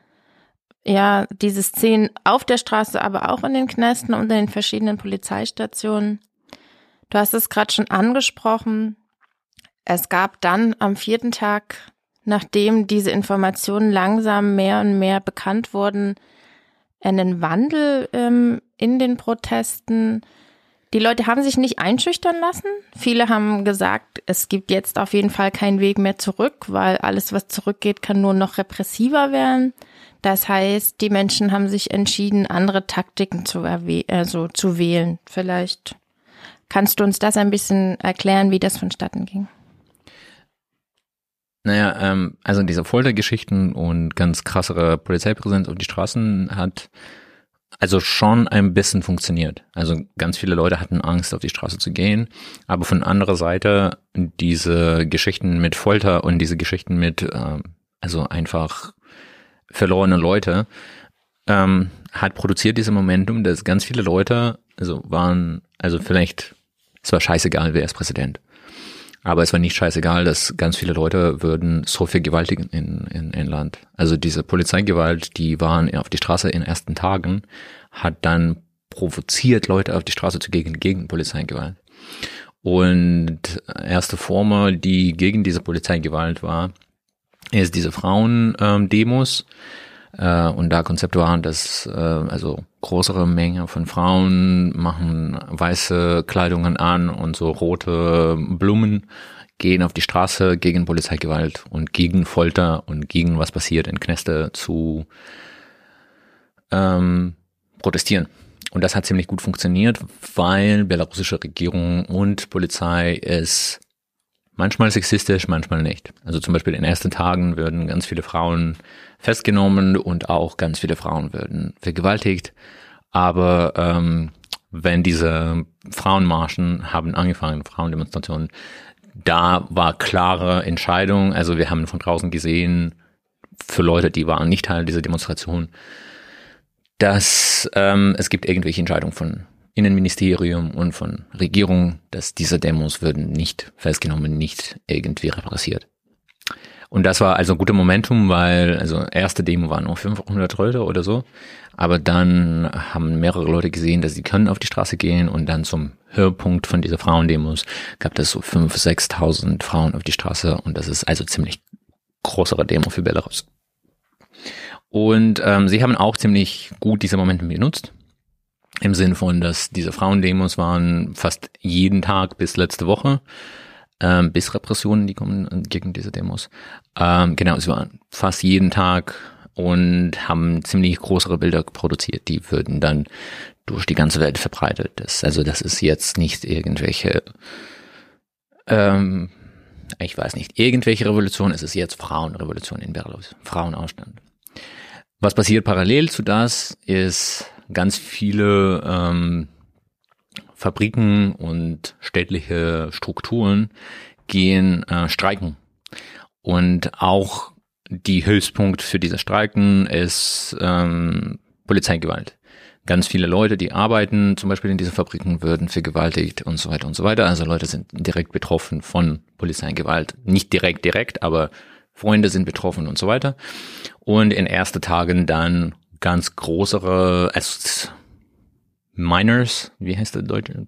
ja, diese Szenen auf der Straße, aber auch in den Knästen und in den verschiedenen Polizeistationen. Du hast es gerade schon angesprochen. Es gab dann am vierten Tag, nachdem diese Informationen langsam mehr und mehr bekannt wurden, einen Wandel ähm, in den Protesten. Die Leute haben sich nicht einschüchtern lassen. Viele haben gesagt, es gibt jetzt auf jeden Fall keinen Weg mehr zurück, weil alles, was zurückgeht, kann nur noch repressiver werden. Das heißt, die Menschen haben sich entschieden, andere Taktiken zu, erwe- also zu wählen. Vielleicht kannst du uns das ein bisschen erklären, wie das vonstatten ging? Naja, ähm, also diese Foltergeschichten und ganz krassere Polizeipräsenz auf die Straßen hat also schon ein bisschen funktioniert. Also ganz viele Leute hatten Angst, auf die Straße zu gehen, aber von anderer Seite diese Geschichten mit Folter und diese Geschichten mit ähm, also einfach verlorene Leute ähm, hat produziert dieses Momentum, dass ganz viele Leute also waren, also vielleicht, es war scheißegal, wer ist Präsident. Aber es war nicht scheißegal, dass ganz viele Leute würden so vergewaltigen in, in, in Land. Also diese Polizeigewalt, die waren auf die Straße in den ersten Tagen, hat dann provoziert, Leute auf die Straße zu gehen gegen Polizeigewalt. Und erste Form, die gegen diese Polizeigewalt war, ist diese Frauen-Demos. Äh, und da Konzept waren, dass äh, also größere Menge von Frauen machen weiße Kleidungen an und so rote Blumen, gehen auf die Straße gegen Polizeigewalt und gegen Folter und gegen was passiert in Kneste zu ähm, protestieren. Und das hat ziemlich gut funktioniert, weil belarussische Regierung und Polizei es manchmal sexistisch, manchmal nicht. Also zum Beispiel in den ersten Tagen würden ganz viele Frauen festgenommen und auch ganz viele Frauen würden vergewaltigt. Aber ähm, wenn diese Frauenmarschen haben angefangen, Frauendemonstrationen, da war klare Entscheidung. Also wir haben von draußen gesehen, für Leute, die waren nicht Teil dieser Demonstration, dass ähm, es gibt irgendwelche Entscheidungen von Innenministerium und von Regierung, dass diese Demos würden nicht festgenommen, nicht irgendwie repressiert. Und das war also ein guter Momentum, weil also erste Demo waren nur fünfhundert Leute oder so, aber dann haben mehrere Leute gesehen, dass sie können auf die Straße gehen und dann zum Höhepunkt von dieser Frauendemos gab es so fünftausend, sechstausend Frauen auf die Straße und das ist also ziemlich größere Demo für Belarus. Und ähm, sie haben auch ziemlich gut diese Momentum genutzt. Im Sinn von, dass diese Frauendemos waren fast jeden Tag bis letzte Woche, ähm, bis Repressionen, die kommen gegen diese Demos. Ähm, genau, sie waren fast jeden Tag und haben ziemlich größere Bilder produziert. Die würden dann durch die ganze Welt verbreitet. Das, also das ist jetzt nicht irgendwelche, ähm, ich weiß nicht, irgendwelche Revolution. Es ist jetzt Frauenrevolution in Belarus, Frauenaufstand. Was passiert parallel zu das ist, ganz viele ähm, Fabriken und städtliche Strukturen gehen äh, streiken. Und auch die Höchstpunkt für diese Streiken ist ähm, Polizeigewalt. Ganz viele Leute, die arbeiten, zum Beispiel in diesen Fabriken, würden vergewaltigt und so weiter und so weiter. Also Leute sind direkt betroffen von Polizeigewalt. Nicht direkt, direkt, aber Freunde sind betroffen und so weiter. Und in ersten Tagen dann ganz größere, also Miners, wie heißt der deutsche?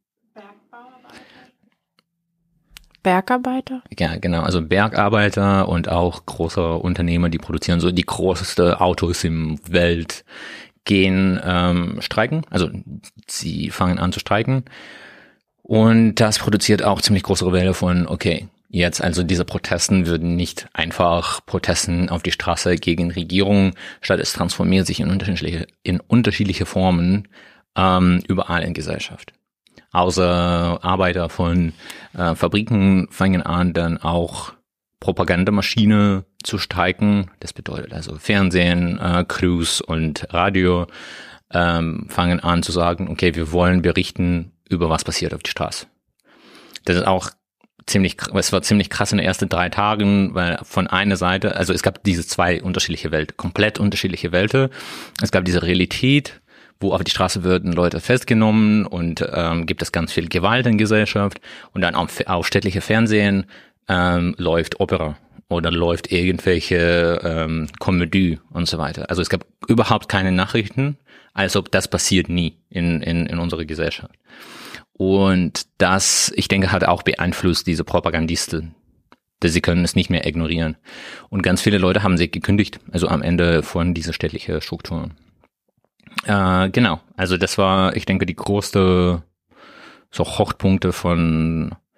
Bergarbeiter? Ja, genau, also Bergarbeiter und auch große Unternehmer, die produzieren so die größten Autos im Welt, gehen ähm, streiken, also sie fangen an zu streiken und das produziert auch ziemlich größere Welle von, okay, jetzt also diese Protesten würden nicht einfach Protesten auf die Straße gegen Regierung, statt es transformiert sich in unterschiedliche, in unterschiedliche Formen ähm, überall in Gesellschaft. Außer Arbeiter von äh, Fabriken fangen an, dann auch Propagandamaschine zu streiken. Das bedeutet also Fernsehen, äh, Crews und Radio ähm, fangen an zu sagen, okay, wir wollen berichten über was passiert auf die Straße. Das ist auch ziemlich, es war ziemlich krass in den ersten drei Tagen, weil von einer Seite, also es gab diese zwei unterschiedliche Welten, komplett unterschiedliche Welten. Es gab diese Realität, wo auf die Straße würden Leute festgenommen und ähm, gibt es ganz viel Gewalt in Gesellschaft und dann auf, auf städtliche Fernsehen ähm, läuft Opera oder läuft irgendwelche ähm, Komödie und so weiter. Also es gab überhaupt keine Nachrichten, als ob das passiert nie in, in, in unserer Gesellschaft. Und das, ich denke, hat auch beeinflusst diese Propagandisten, dass sie können es nicht mehr ignorieren. Und ganz viele Leute haben sich gekündigt, also am Ende von dieser städtlichen Strukturen. Äh, genau, also das war, ich denke, die größte so Hochpunkte von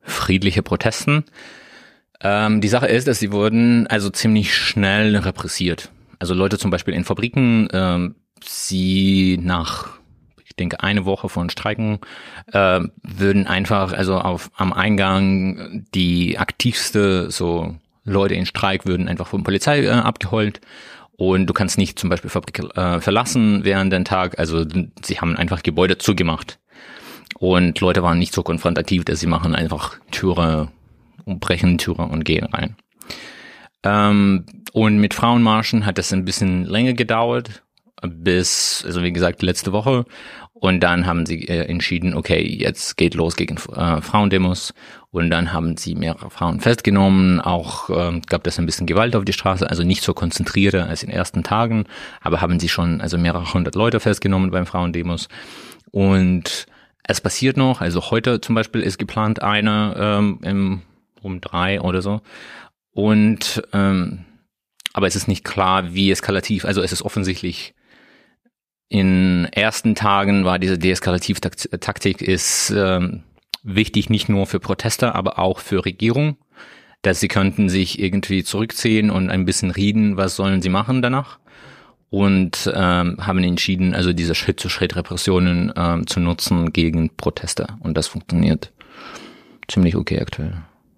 friedliche Protesten. Ähm, die Sache ist, dass sie wurden also ziemlich schnell repressiert. Also Leute zum Beispiel in Fabriken, ähm, sie nach, ich denke, eine Woche von Streiken, äh, würden einfach also auf am Eingang die aktivste so Leute in Streik würden einfach von Polizei äh, abgeholt. Und du kannst nicht zum Beispiel Fabrik äh, verlassen während den Tag. Also sie haben einfach Gebäude zugemacht. Und Leute waren nicht so konfrontativ, dass sie machen einfach Türe, brechen Türe und gehen rein. Ähm, und mit Frauenmarschen hat das ein bisschen länger gedauert, bis, also wie gesagt, letzte Woche. Und dann haben sie äh, entschieden, okay, jetzt geht los gegen äh, Frauendemos. Und dann haben sie mehrere Frauen festgenommen. Auch äh, gab es ein bisschen Gewalt auf die Straße, also nicht so konzentrierter als in den ersten Tagen. Aber haben sie schon also mehrere hundert Leute festgenommen beim Frauendemos. Und es passiert noch, also heute zum Beispiel ist geplant eine ähm, im, um drei oder so. Und ähm, aber es ist nicht klar, wie eskalativ, also es ist offensichtlich, in ersten Tagen war diese Deeskalativtaktik ist ähm, wichtig, nicht nur für Proteste, aber auch für Regierung, dass sie könnten sich irgendwie zurückziehen und ein bisschen reden, was sollen sie machen danach. Und ähm, haben entschieden, also diese Schritt-zu-Schritt-Repressionen ähm, zu nutzen gegen Proteste. Und das funktioniert ziemlich okay aktuell.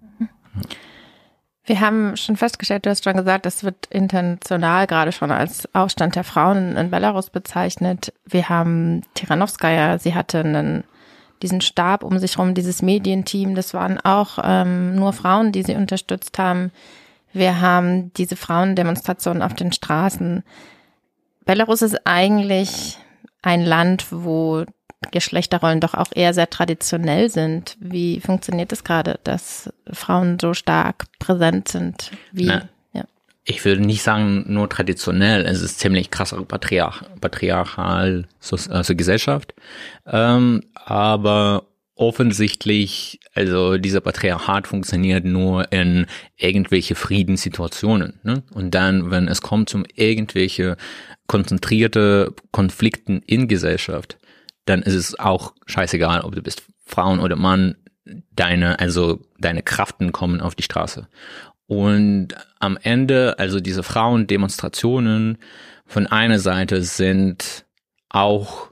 Wir haben schon festgestellt, du hast schon gesagt, das wird international gerade schon als Aufstand der Frauen in Belarus bezeichnet. Wir haben Tiranowskaja, sie hatte einen, diesen Stab um sich herum, dieses Medienteam, das waren auch ähm, nur Frauen, die sie unterstützt haben. Wir haben diese Frauendemonstrationen auf den Straßen. Belarus ist eigentlich ein Land, wo Geschlechterrollen doch auch eher sehr traditionell sind. Wie funktioniert es gerade, dass Frauen so stark präsent sind? Wie? Na, ja. Ich würde nicht sagen nur traditionell, es ist ziemlich krasser Patriarch, patriarchal also Gesellschaft, ähm, aber offensichtlich, also dieser Patriarchat funktioniert nur in irgendwelche Friedenssituationen, ne? Und dann, wenn es kommt zum irgendwelche konzentrierte Konflikten in Gesellschaft, dann ist es auch scheißegal, ob du bist Frauen oder Mann, deine, also deine Kraften kommen auf die Straße. Und am Ende, also diese Frauendemonstrationen von einer Seite sind auch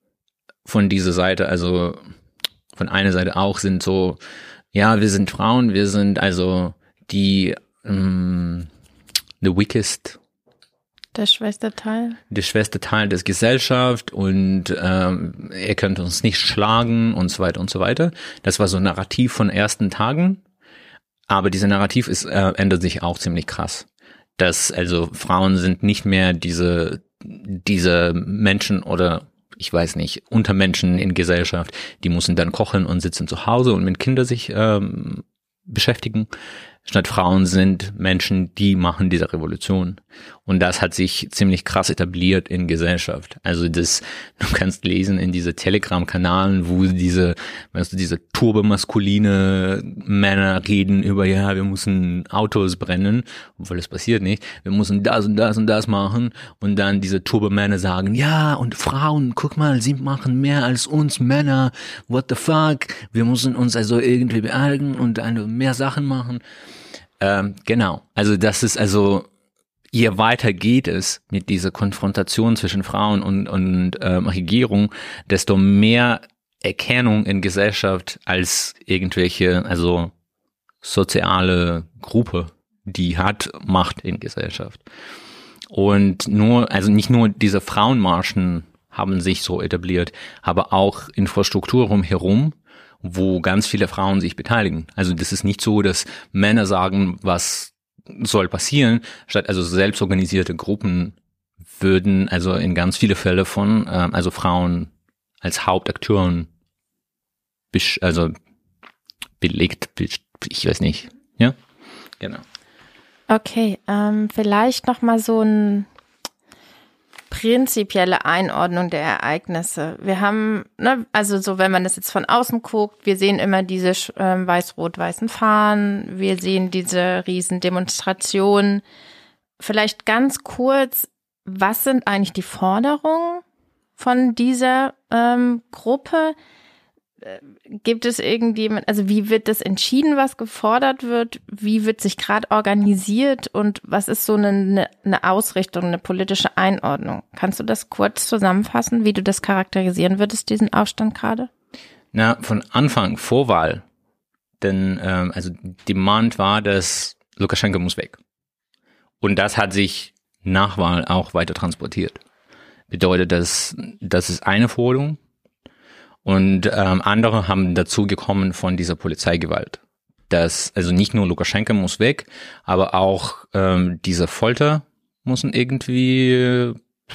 von dieser Seite, also von einer Seite auch sind so, ja, wir sind Frauen, wir sind also die, ähm, the weakest, Der schwächste Teil. Der schwächste Teil der Gesellschaft und ähm, er könnte uns nicht schlagen und so weiter und so weiter. Das war so ein Narrativ von ersten Tagen. Aber dieser Narrativ ist, äh, ändert sich auch ziemlich krass. Dass also Frauen sind nicht mehr diese, diese Menschen oder ich weiß nicht, Untermenschen in Gesellschaft, die müssen dann kochen und sitzen zu Hause und mit Kindern sich ähm, beschäftigen. Statt Frauen sind Menschen, die machen diese Revolution. Und das hat sich ziemlich krass etabliert in Gesellschaft. Also das, du kannst lesen in diese Telegram-Kanalen, wo diese, weißt du, diese turbomaskuline Männer reden über, ja, wir müssen Autos brennen, obwohl das passiert nicht. Wir müssen das und das und das machen. Und dann diese Turbomänner sagen, ja, und Frauen, guck mal, sie machen mehr als uns Männer. What the fuck? Wir müssen uns also irgendwie beeilen und mehr Sachen machen. Ähm, genau, also das ist also, je weiter geht es mit dieser Konfrontation zwischen Frauen und, und ähm, Regierung, desto mehr Erkennung in Gesellschaft als irgendwelche, also soziale Gruppe, die hat Macht in Gesellschaft. Und nur, also nicht nur diese Frauenmarschen haben sich so etabliert, aber auch Infrastruktur rumherum, wo ganz viele Frauen sich beteiligen. Also das ist nicht so, dass Männer sagen, was soll passieren, statt also selbstorganisierte Gruppen würden also in ganz viele Fälle von ähm, also Frauen als Hauptakteuren besch- also belegt, ich weiß nicht, ja, genau. Okay, ähm, vielleicht noch mal so ein prinzipielle Einordnung der Ereignisse. Wir haben, ne, also so, wenn man das jetzt von außen guckt, wir sehen immer diese äh, weiß-rot-weißen Fahnen, wir sehen diese riesen Demonstrationen. Vielleicht ganz kurz, was sind eigentlich die Forderungen von dieser ähm, Gruppe? gibt es irgendjemand, also wie wird das entschieden, was gefordert wird? Wie wird sich gerade organisiert und was ist so eine, eine Ausrichtung, eine politische Einordnung? Kannst du das kurz zusammenfassen, wie du das charakterisieren würdest, diesen Aufstand gerade? Na, von Anfang, Vorwahl, denn ähm, also Demand war, dass Lukaschenko muss weg. Und das hat sich nach Wahl auch weiter transportiert. Bedeutet, dass das ist eine Forderung und ähm, andere haben dazu gekommen von dieser Polizeigewalt. Das, also nicht nur Lukaschenko muss weg, aber auch ähm, diese Folter müssen irgendwie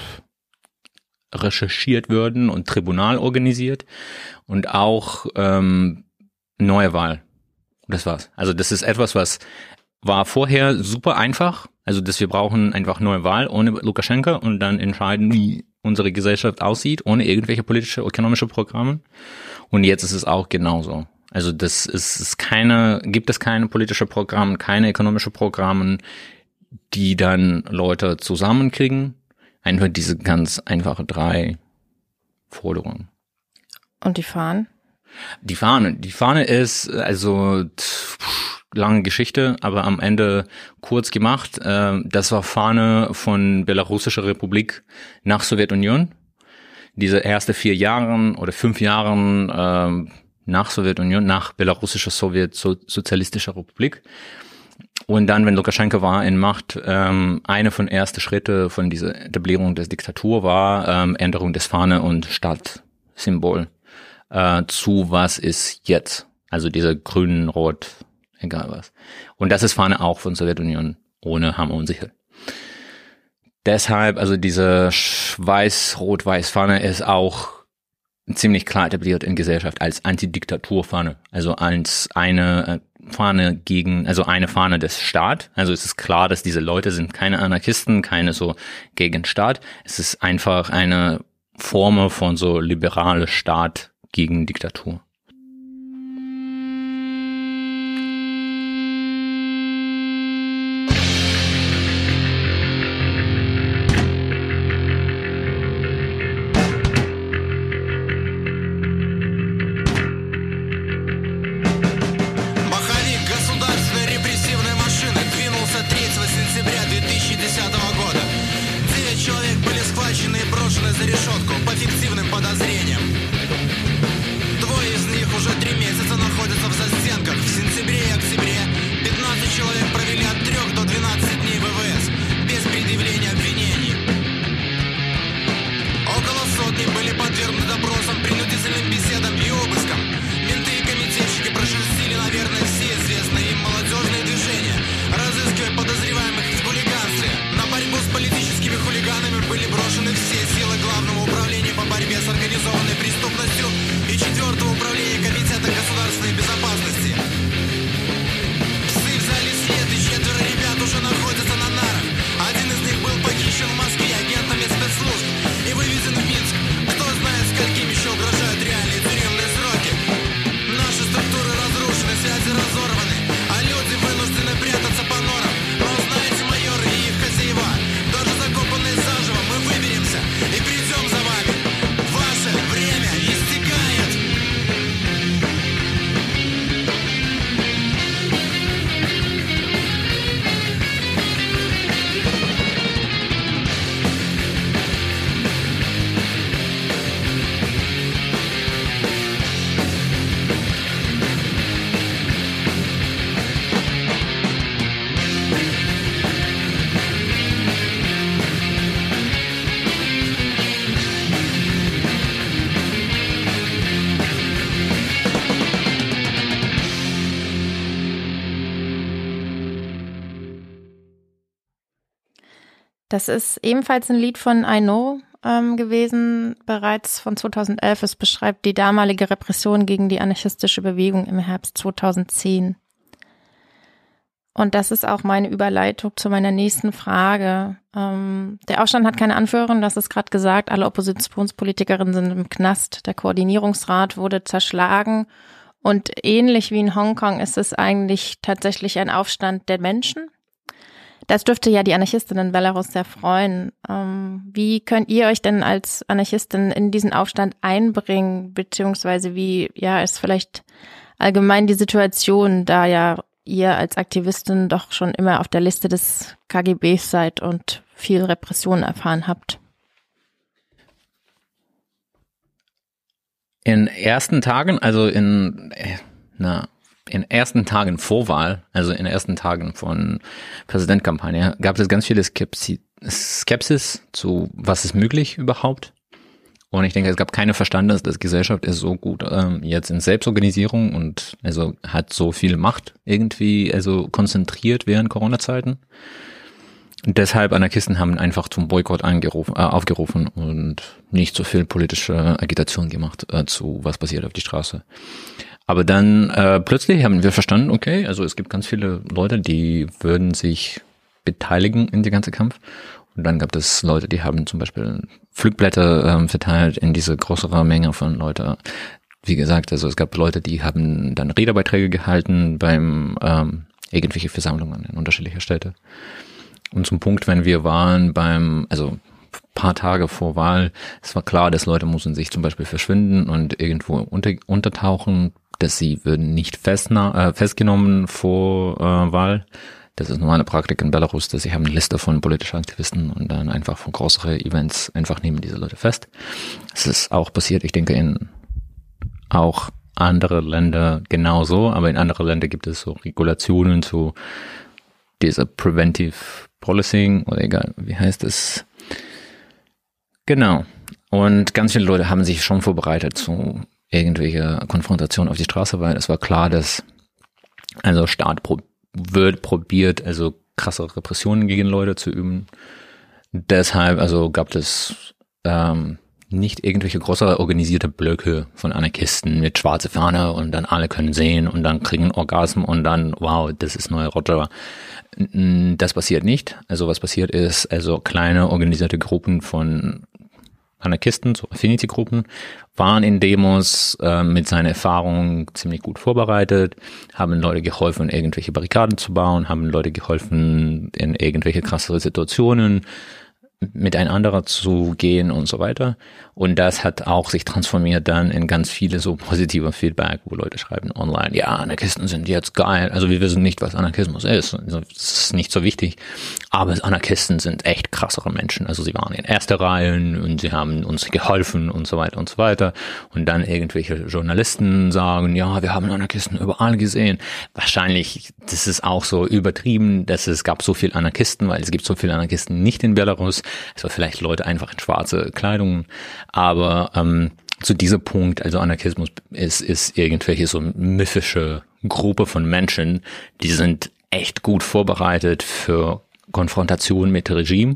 recherchiert werden und Tribunal organisiert und auch ähm, neue Wahl. Das war's. Also das ist etwas, was war vorher super einfach. Also, dass wir brauchen einfach neue Wahl ohne Lukaschenko und dann entscheiden, wie unsere Gesellschaft aussieht, ohne irgendwelche politische, ökonomische Programme. Und jetzt ist es auch genauso. Also, das ist, ist keine, gibt es keine politische Programme, keine ökonomische Programme, die dann Leute zusammenkriegen. Einfach diese ganz einfache drei Forderungen. Und die Fahnen? Die Fahne, die Fahne ist, also, lange Geschichte, aber am Ende kurz gemacht. Äh, das war Fahne von Belarussischer Republik nach Sowjetunion. Diese erste vier Jahren oder fünf Jahren äh, nach Sowjetunion, nach Belarussischer Sowjet so, Sozialistischer Republik. Und dann, wenn Lukaschenko war in Macht, ähm, eine von ersten Schritte von dieser Etablierung der Diktatur war ähm, Änderung des Fahne- und Stadtsymbol äh, zu was ist jetzt. Also dieser grün, rot, egal was. Und das ist Fahne auch von Sowjetunion, ohne Hammer und Sichel. Deshalb, also diese weiß-rot-weiß-Fahne ist auch ziemlich klar etabliert in Gesellschaft als Antidiktaturfahne. Also als eine Fahne gegen, also eine Fahne des Staat. Also es ist klar, dass diese Leute sind keine Anarchisten, keine so gegen Staat. Es ist einfach eine Form von so liberale Staat gegen Diktatur. Das ist ebenfalls ein Lied von I Know ähm, gewesen, bereits von zweitausendelf. Es beschreibt die damalige Repression gegen die anarchistische Bewegung im Herbst zweitausendzehn. Und das ist auch meine Überleitung zu meiner nächsten Frage. Ähm, der Aufstand hat keine Anführerin, das ist gerade gesagt. Alle Oppositionspolitikerinnen sind im Knast. Der Koordinierungsrat wurde zerschlagen. Und ähnlich wie in Hongkong ist es eigentlich tatsächlich ein Aufstand der Menschen. Das dürfte ja die Anarchistinnen in Belarus sehr freuen. Ähm, wie könnt ihr euch denn als Anarchistin in diesen Aufstand einbringen, beziehungsweise wie ja ist vielleicht allgemein die Situation, da ja ihr als Aktivistin doch schon immer auf der Liste des K G Bs seid und viel Repression erfahren habt? In ersten Tagen, also in, na, in ersten Tagen vor Wahl, also in den ersten Tagen von Präsidentkampagne, gab es ganz viele Skepsis, Skepsis zu, was ist möglich überhaupt. Und ich denke, es gab keine Verständnis, dass Gesellschaft ist so gut ähm, jetzt in Selbstorganisierung und also hat so viel Macht irgendwie also konzentriert während Corona-Zeiten. Und deshalb Anarchisten haben einfach zum Boykott angerufen, äh, aufgerufen und nicht so viel politische Agitation gemacht äh, zu was passiert auf die Straße. Aber dann äh, plötzlich haben wir verstanden, okay, also es gibt ganz viele Leute, die würden sich beteiligen in den ganzen Kampf. Und dann gab es Leute, die haben zum Beispiel Flugblätter ähm, verteilt in diese größere Menge von Leuten. Wie gesagt, also es gab Leute, die haben dann Redebeiträge gehalten beim ähm, irgendwelche Versammlungen in unterschiedlicher Städte. Und zum Punkt, wenn wir waren beim, also paar Tage vor Wahl, es war klar, dass Leute mussten sich zum Beispiel verschwinden und irgendwo unter, untertauchen, dass sie würden nicht festna- äh, festgenommen vor äh, Wahl. Das ist normale Praktik in Belarus, dass sie haben eine Liste von politischen Aktivisten und dann einfach von größeren Events einfach nehmen diese Leute fest. Es ist auch passiert, ich denke, in auch andere Länder genauso, aber in anderen Ländern gibt es so Regulationen zu dieser Preventive Policing oder egal, wie heißt es? Genau. Und ganz viele Leute haben sich schon vorbereitet zu irgendwelche Konfrontation auf die Straße, weil es war klar, dass also Staat pro, wird probiert, also krasse Repressionen gegen Leute zu üben. Deshalb also gab es ähm, nicht irgendwelche größere organisierte Blöcke von Anarchisten mit schwarze Fahne und dann alle können sehen und dann kriegen einen Orgasmus und dann, wow, das ist neue Roger. Das passiert nicht. Also was passiert ist, also kleine organisierte Gruppen von Anarchisten, so Affinity-Gruppen, waren in Demos äh, mit seiner Erfahrung ziemlich gut vorbereitet, haben Leute geholfen, irgendwelche Barrikaden zu bauen, haben Leute geholfen, in irgendwelche krassere Situationen miteinander zu gehen und so weiter. Und das hat auch sich transformiert dann in ganz viele so positive Feedback, wo Leute schreiben online, ja, Anarchisten sind jetzt geil. Also wir wissen nicht, was Anarchismus ist. Also das ist nicht so wichtig. Aber Anarchisten sind echt krassere Menschen. Also sie waren in erster Reihen und sie haben uns geholfen und so weiter und so weiter. Und dann irgendwelche Journalisten sagen, ja, wir haben Anarchisten überall gesehen. Wahrscheinlich, das ist auch so übertrieben, dass es gab so viele Anarchisten, weil es gibt so viele Anarchisten nicht in Belarus. Es war vielleicht Leute einfach in schwarze Kleidung. Aber ähm, zu diesem Punkt, also Anarchismus ist, ist irgendwelche so mythische Gruppe von Menschen, die sind echt gut vorbereitet für Konfrontation mit dem Regime.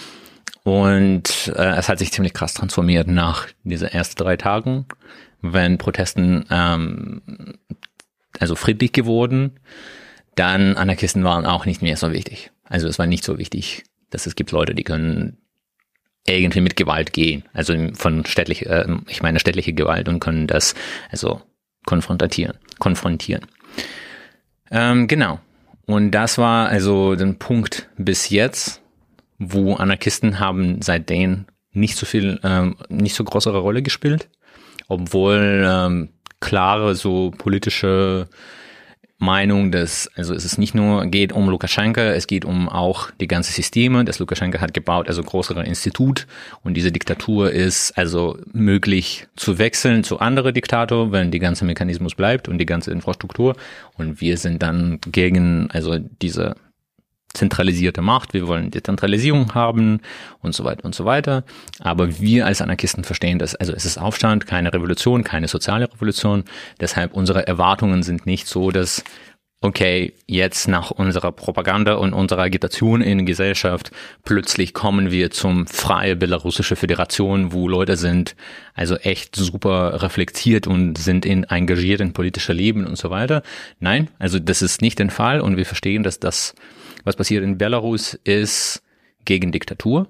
Und äh, es hat sich ziemlich krass transformiert nach diesen ersten drei Tagen, wenn Protesten ähm, also friedlich geworden, dann Anarchisten waren auch nicht mehr so wichtig. Also es war nicht so wichtig, dass es gibt Leute, die können irgendwie mit Gewalt gehen, also von städtlich, äh, ich meine städtliche Gewalt und können das also konfrontieren, konfrontieren. Ähm, genau. Und das war also der Punkt bis jetzt, wo Anarchisten haben seitdem nicht so viel, ähm, nicht so größere Rolle gespielt, obwohl ähm, klare so politische Meinung, dass also es ist nicht nur geht um Lukaschenka, es geht um auch die ganze Systeme, das Lukaschenka hat gebaut, also größere Institut und diese Diktatur ist also möglich zu wechseln zu anderen Diktator, wenn die ganze Mechanismus bleibt und die ganze Infrastruktur und wir sind dann gegen also diese zentralisierte Macht, wir wollen Dezentralisierung haben und so weiter und so weiter. Aber wir als Anarchisten verstehen das, also es ist Aufstand, keine Revolution, keine soziale Revolution. Deshalb unsere Erwartungen sind nicht so, dass, okay, jetzt nach unserer Propaganda und unserer Agitation in der Gesellschaft plötzlich kommen wir zum freie belarussische Föderation, wo Leute sind, also echt super reflektiert und sind in, engagiert in politischer Leben und so weiter. Nein, also das ist nicht der Fall und wir verstehen, dass das was passiert in Belarus ist gegen Diktatur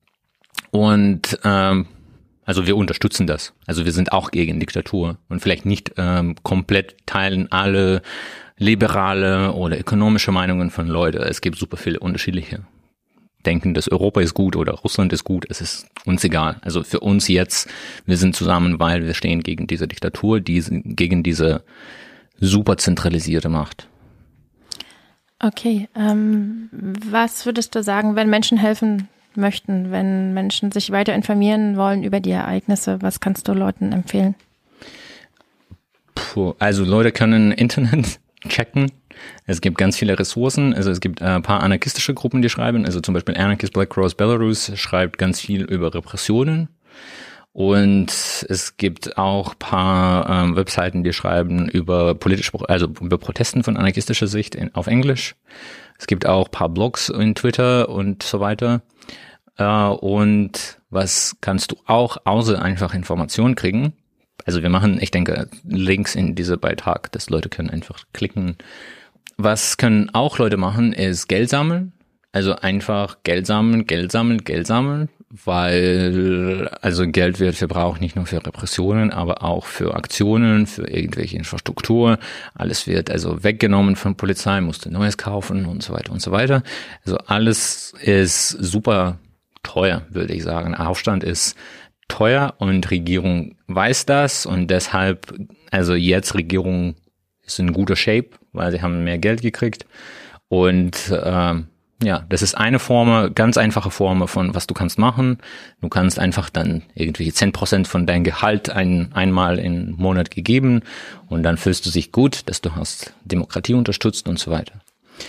und ähm, also wir unterstützen das. Also wir sind auch gegen Diktatur und vielleicht nicht ähm, komplett teilen alle liberale oder ökonomische Meinungen von Leuten. Es gibt super viele unterschiedliche. Denken, dass Europa ist gut oder Russland ist gut, es ist uns egal. Also für uns jetzt, wir sind zusammen, weil wir stehen gegen diese Diktatur, diese, gegen diese super zentralisierte Macht. Okay, ähm, was würdest du sagen, wenn Menschen helfen möchten, wenn Menschen sich weiter informieren wollen über die Ereignisse, was kannst du Leuten empfehlen? Puh, also Leute können Internet checken. Es gibt ganz viele Ressourcen, also es gibt ein paar anarchistische Gruppen, die schreiben, also zum Beispiel Anarchist Black Cross Belarus schreibt ganz viel über Repressionen und es gibt auch ein paar ähm, Webseiten, die schreiben über politische, also über Protesten von anarchistischer Sicht in, auf Englisch. Es gibt auch ein paar Blogs in Twitter und so weiter. Äh, und was kannst du auch außer einfach Informationen kriegen? Also wir machen, ich denke, Links in diese Beitrag, dass Leute können einfach klicken. Was können auch Leute machen, ist Geld sammeln. Also einfach Geld sammeln, Geld sammeln, Geld sammeln, weil also Geld wird verbraucht nicht nur für Repressionen, aber auch für Aktionen, für irgendwelche Infrastruktur. Alles wird also weggenommen von Polizei, musste Neues kaufen und so weiter und so weiter. Also alles ist super teuer, würde ich sagen. Aufstand ist teuer und Regierung weiß das und deshalb, also jetzt Regierung ist in guter Shape, weil sie haben mehr Geld gekriegt und ähm, ja, das ist eine Form, ganz einfache Form von was du kannst machen. Du kannst einfach dann irgendwie zehn Prozent von deinem Gehalt ein, einmal im Monat gegeben und dann fühlst du dich gut, dass du hast Demokratie unterstützt und so weiter.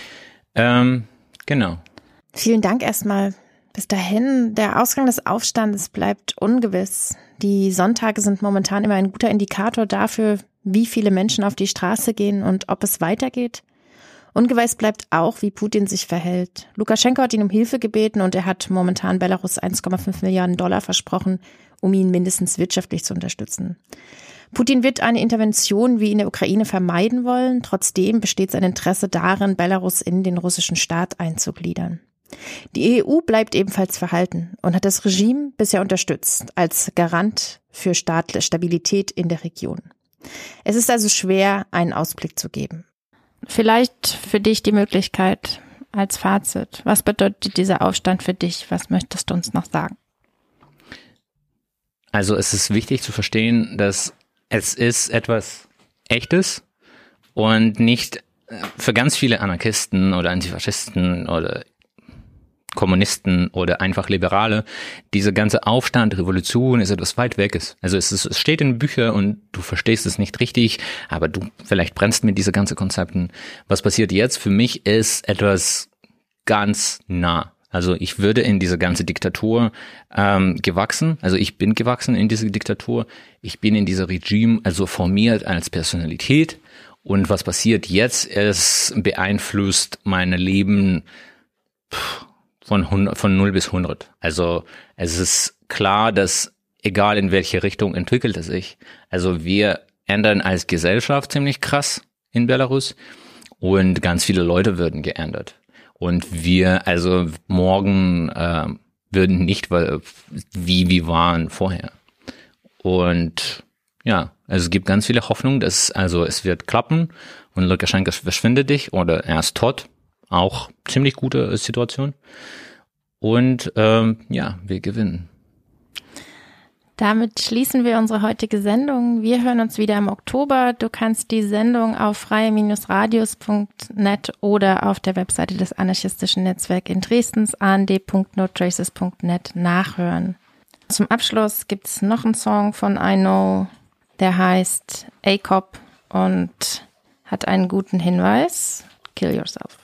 Ähm, genau. Vielen Dank erstmal. Bis dahin, der Ausgang des Aufstandes bleibt ungewiss. Die Sonntage sind momentan immer ein guter Indikator dafür, wie viele Menschen auf die Straße gehen und ob es weitergeht. Ungewiss bleibt auch, wie Putin sich verhält. Lukaschenko hat ihn um Hilfe gebeten und er hat momentan Belarus eins Komma fünf Milliarden Dollar versprochen, um ihn mindestens wirtschaftlich zu unterstützen. Putin wird eine Intervention wie in der Ukraine vermeiden wollen. Trotzdem besteht sein Interesse darin, Belarus in den russischen Staat einzugliedern. Die E U bleibt ebenfalls verhalten und hat das Regime bisher unterstützt als Garant für Stabilität in der Region. Es ist also schwer, einen Ausblick zu geben. Vielleicht für dich die Möglichkeit als Fazit. Was bedeutet dieser Aufstand für dich? Was möchtest du uns noch sagen? Also es ist wichtig zu verstehen, dass es ist etwas Echtes und nicht für ganz viele Anarchisten oder Antifaschisten oder Kommunisten oder einfach Liberale, diese ganze Aufstand, Revolution ist etwas weit weg ist. Also es, ist, es steht in Büchern und du verstehst es nicht richtig, aber du vielleicht brennst mit diese ganzen Konzepten. Was passiert jetzt für mich ist etwas ganz nah. Also ich würde in diese ganze Diktatur ähm, gewachsen, also ich bin gewachsen in diese Diktatur, ich bin in dieser Regime also formiert als Personalität und was passiert jetzt, es beeinflusst mein Leben pff, Von, hundert, von null bis hundert. Also es ist klar, dass egal in welche Richtung entwickelt es sich, also wir ändern als Gesellschaft ziemlich krass in Belarus und ganz viele Leute würden geändert. Und wir also morgen äh, würden nicht wie wir waren vorher. Und ja, also es gibt ganz viele Hoffnung, dass also es wird klappen und Lukaschenko verschwindet dich oder er ist tot. Auch ziemlich gute Situation. Und ähm, ja, wir gewinnen. Damit schließen wir unsere heutige Sendung. Wir hören uns wieder im Oktober. Du kannst die Sendung auf freie Radios punkt net oder auf der Webseite des anarchistischen Netzwerks in Dresdens a n d punkt no traces punkt net nachhören. Zum Abschluss gibt es noch einen Song von I Know, der heißt A C O P und hat einen guten Hinweis. Kill yourself.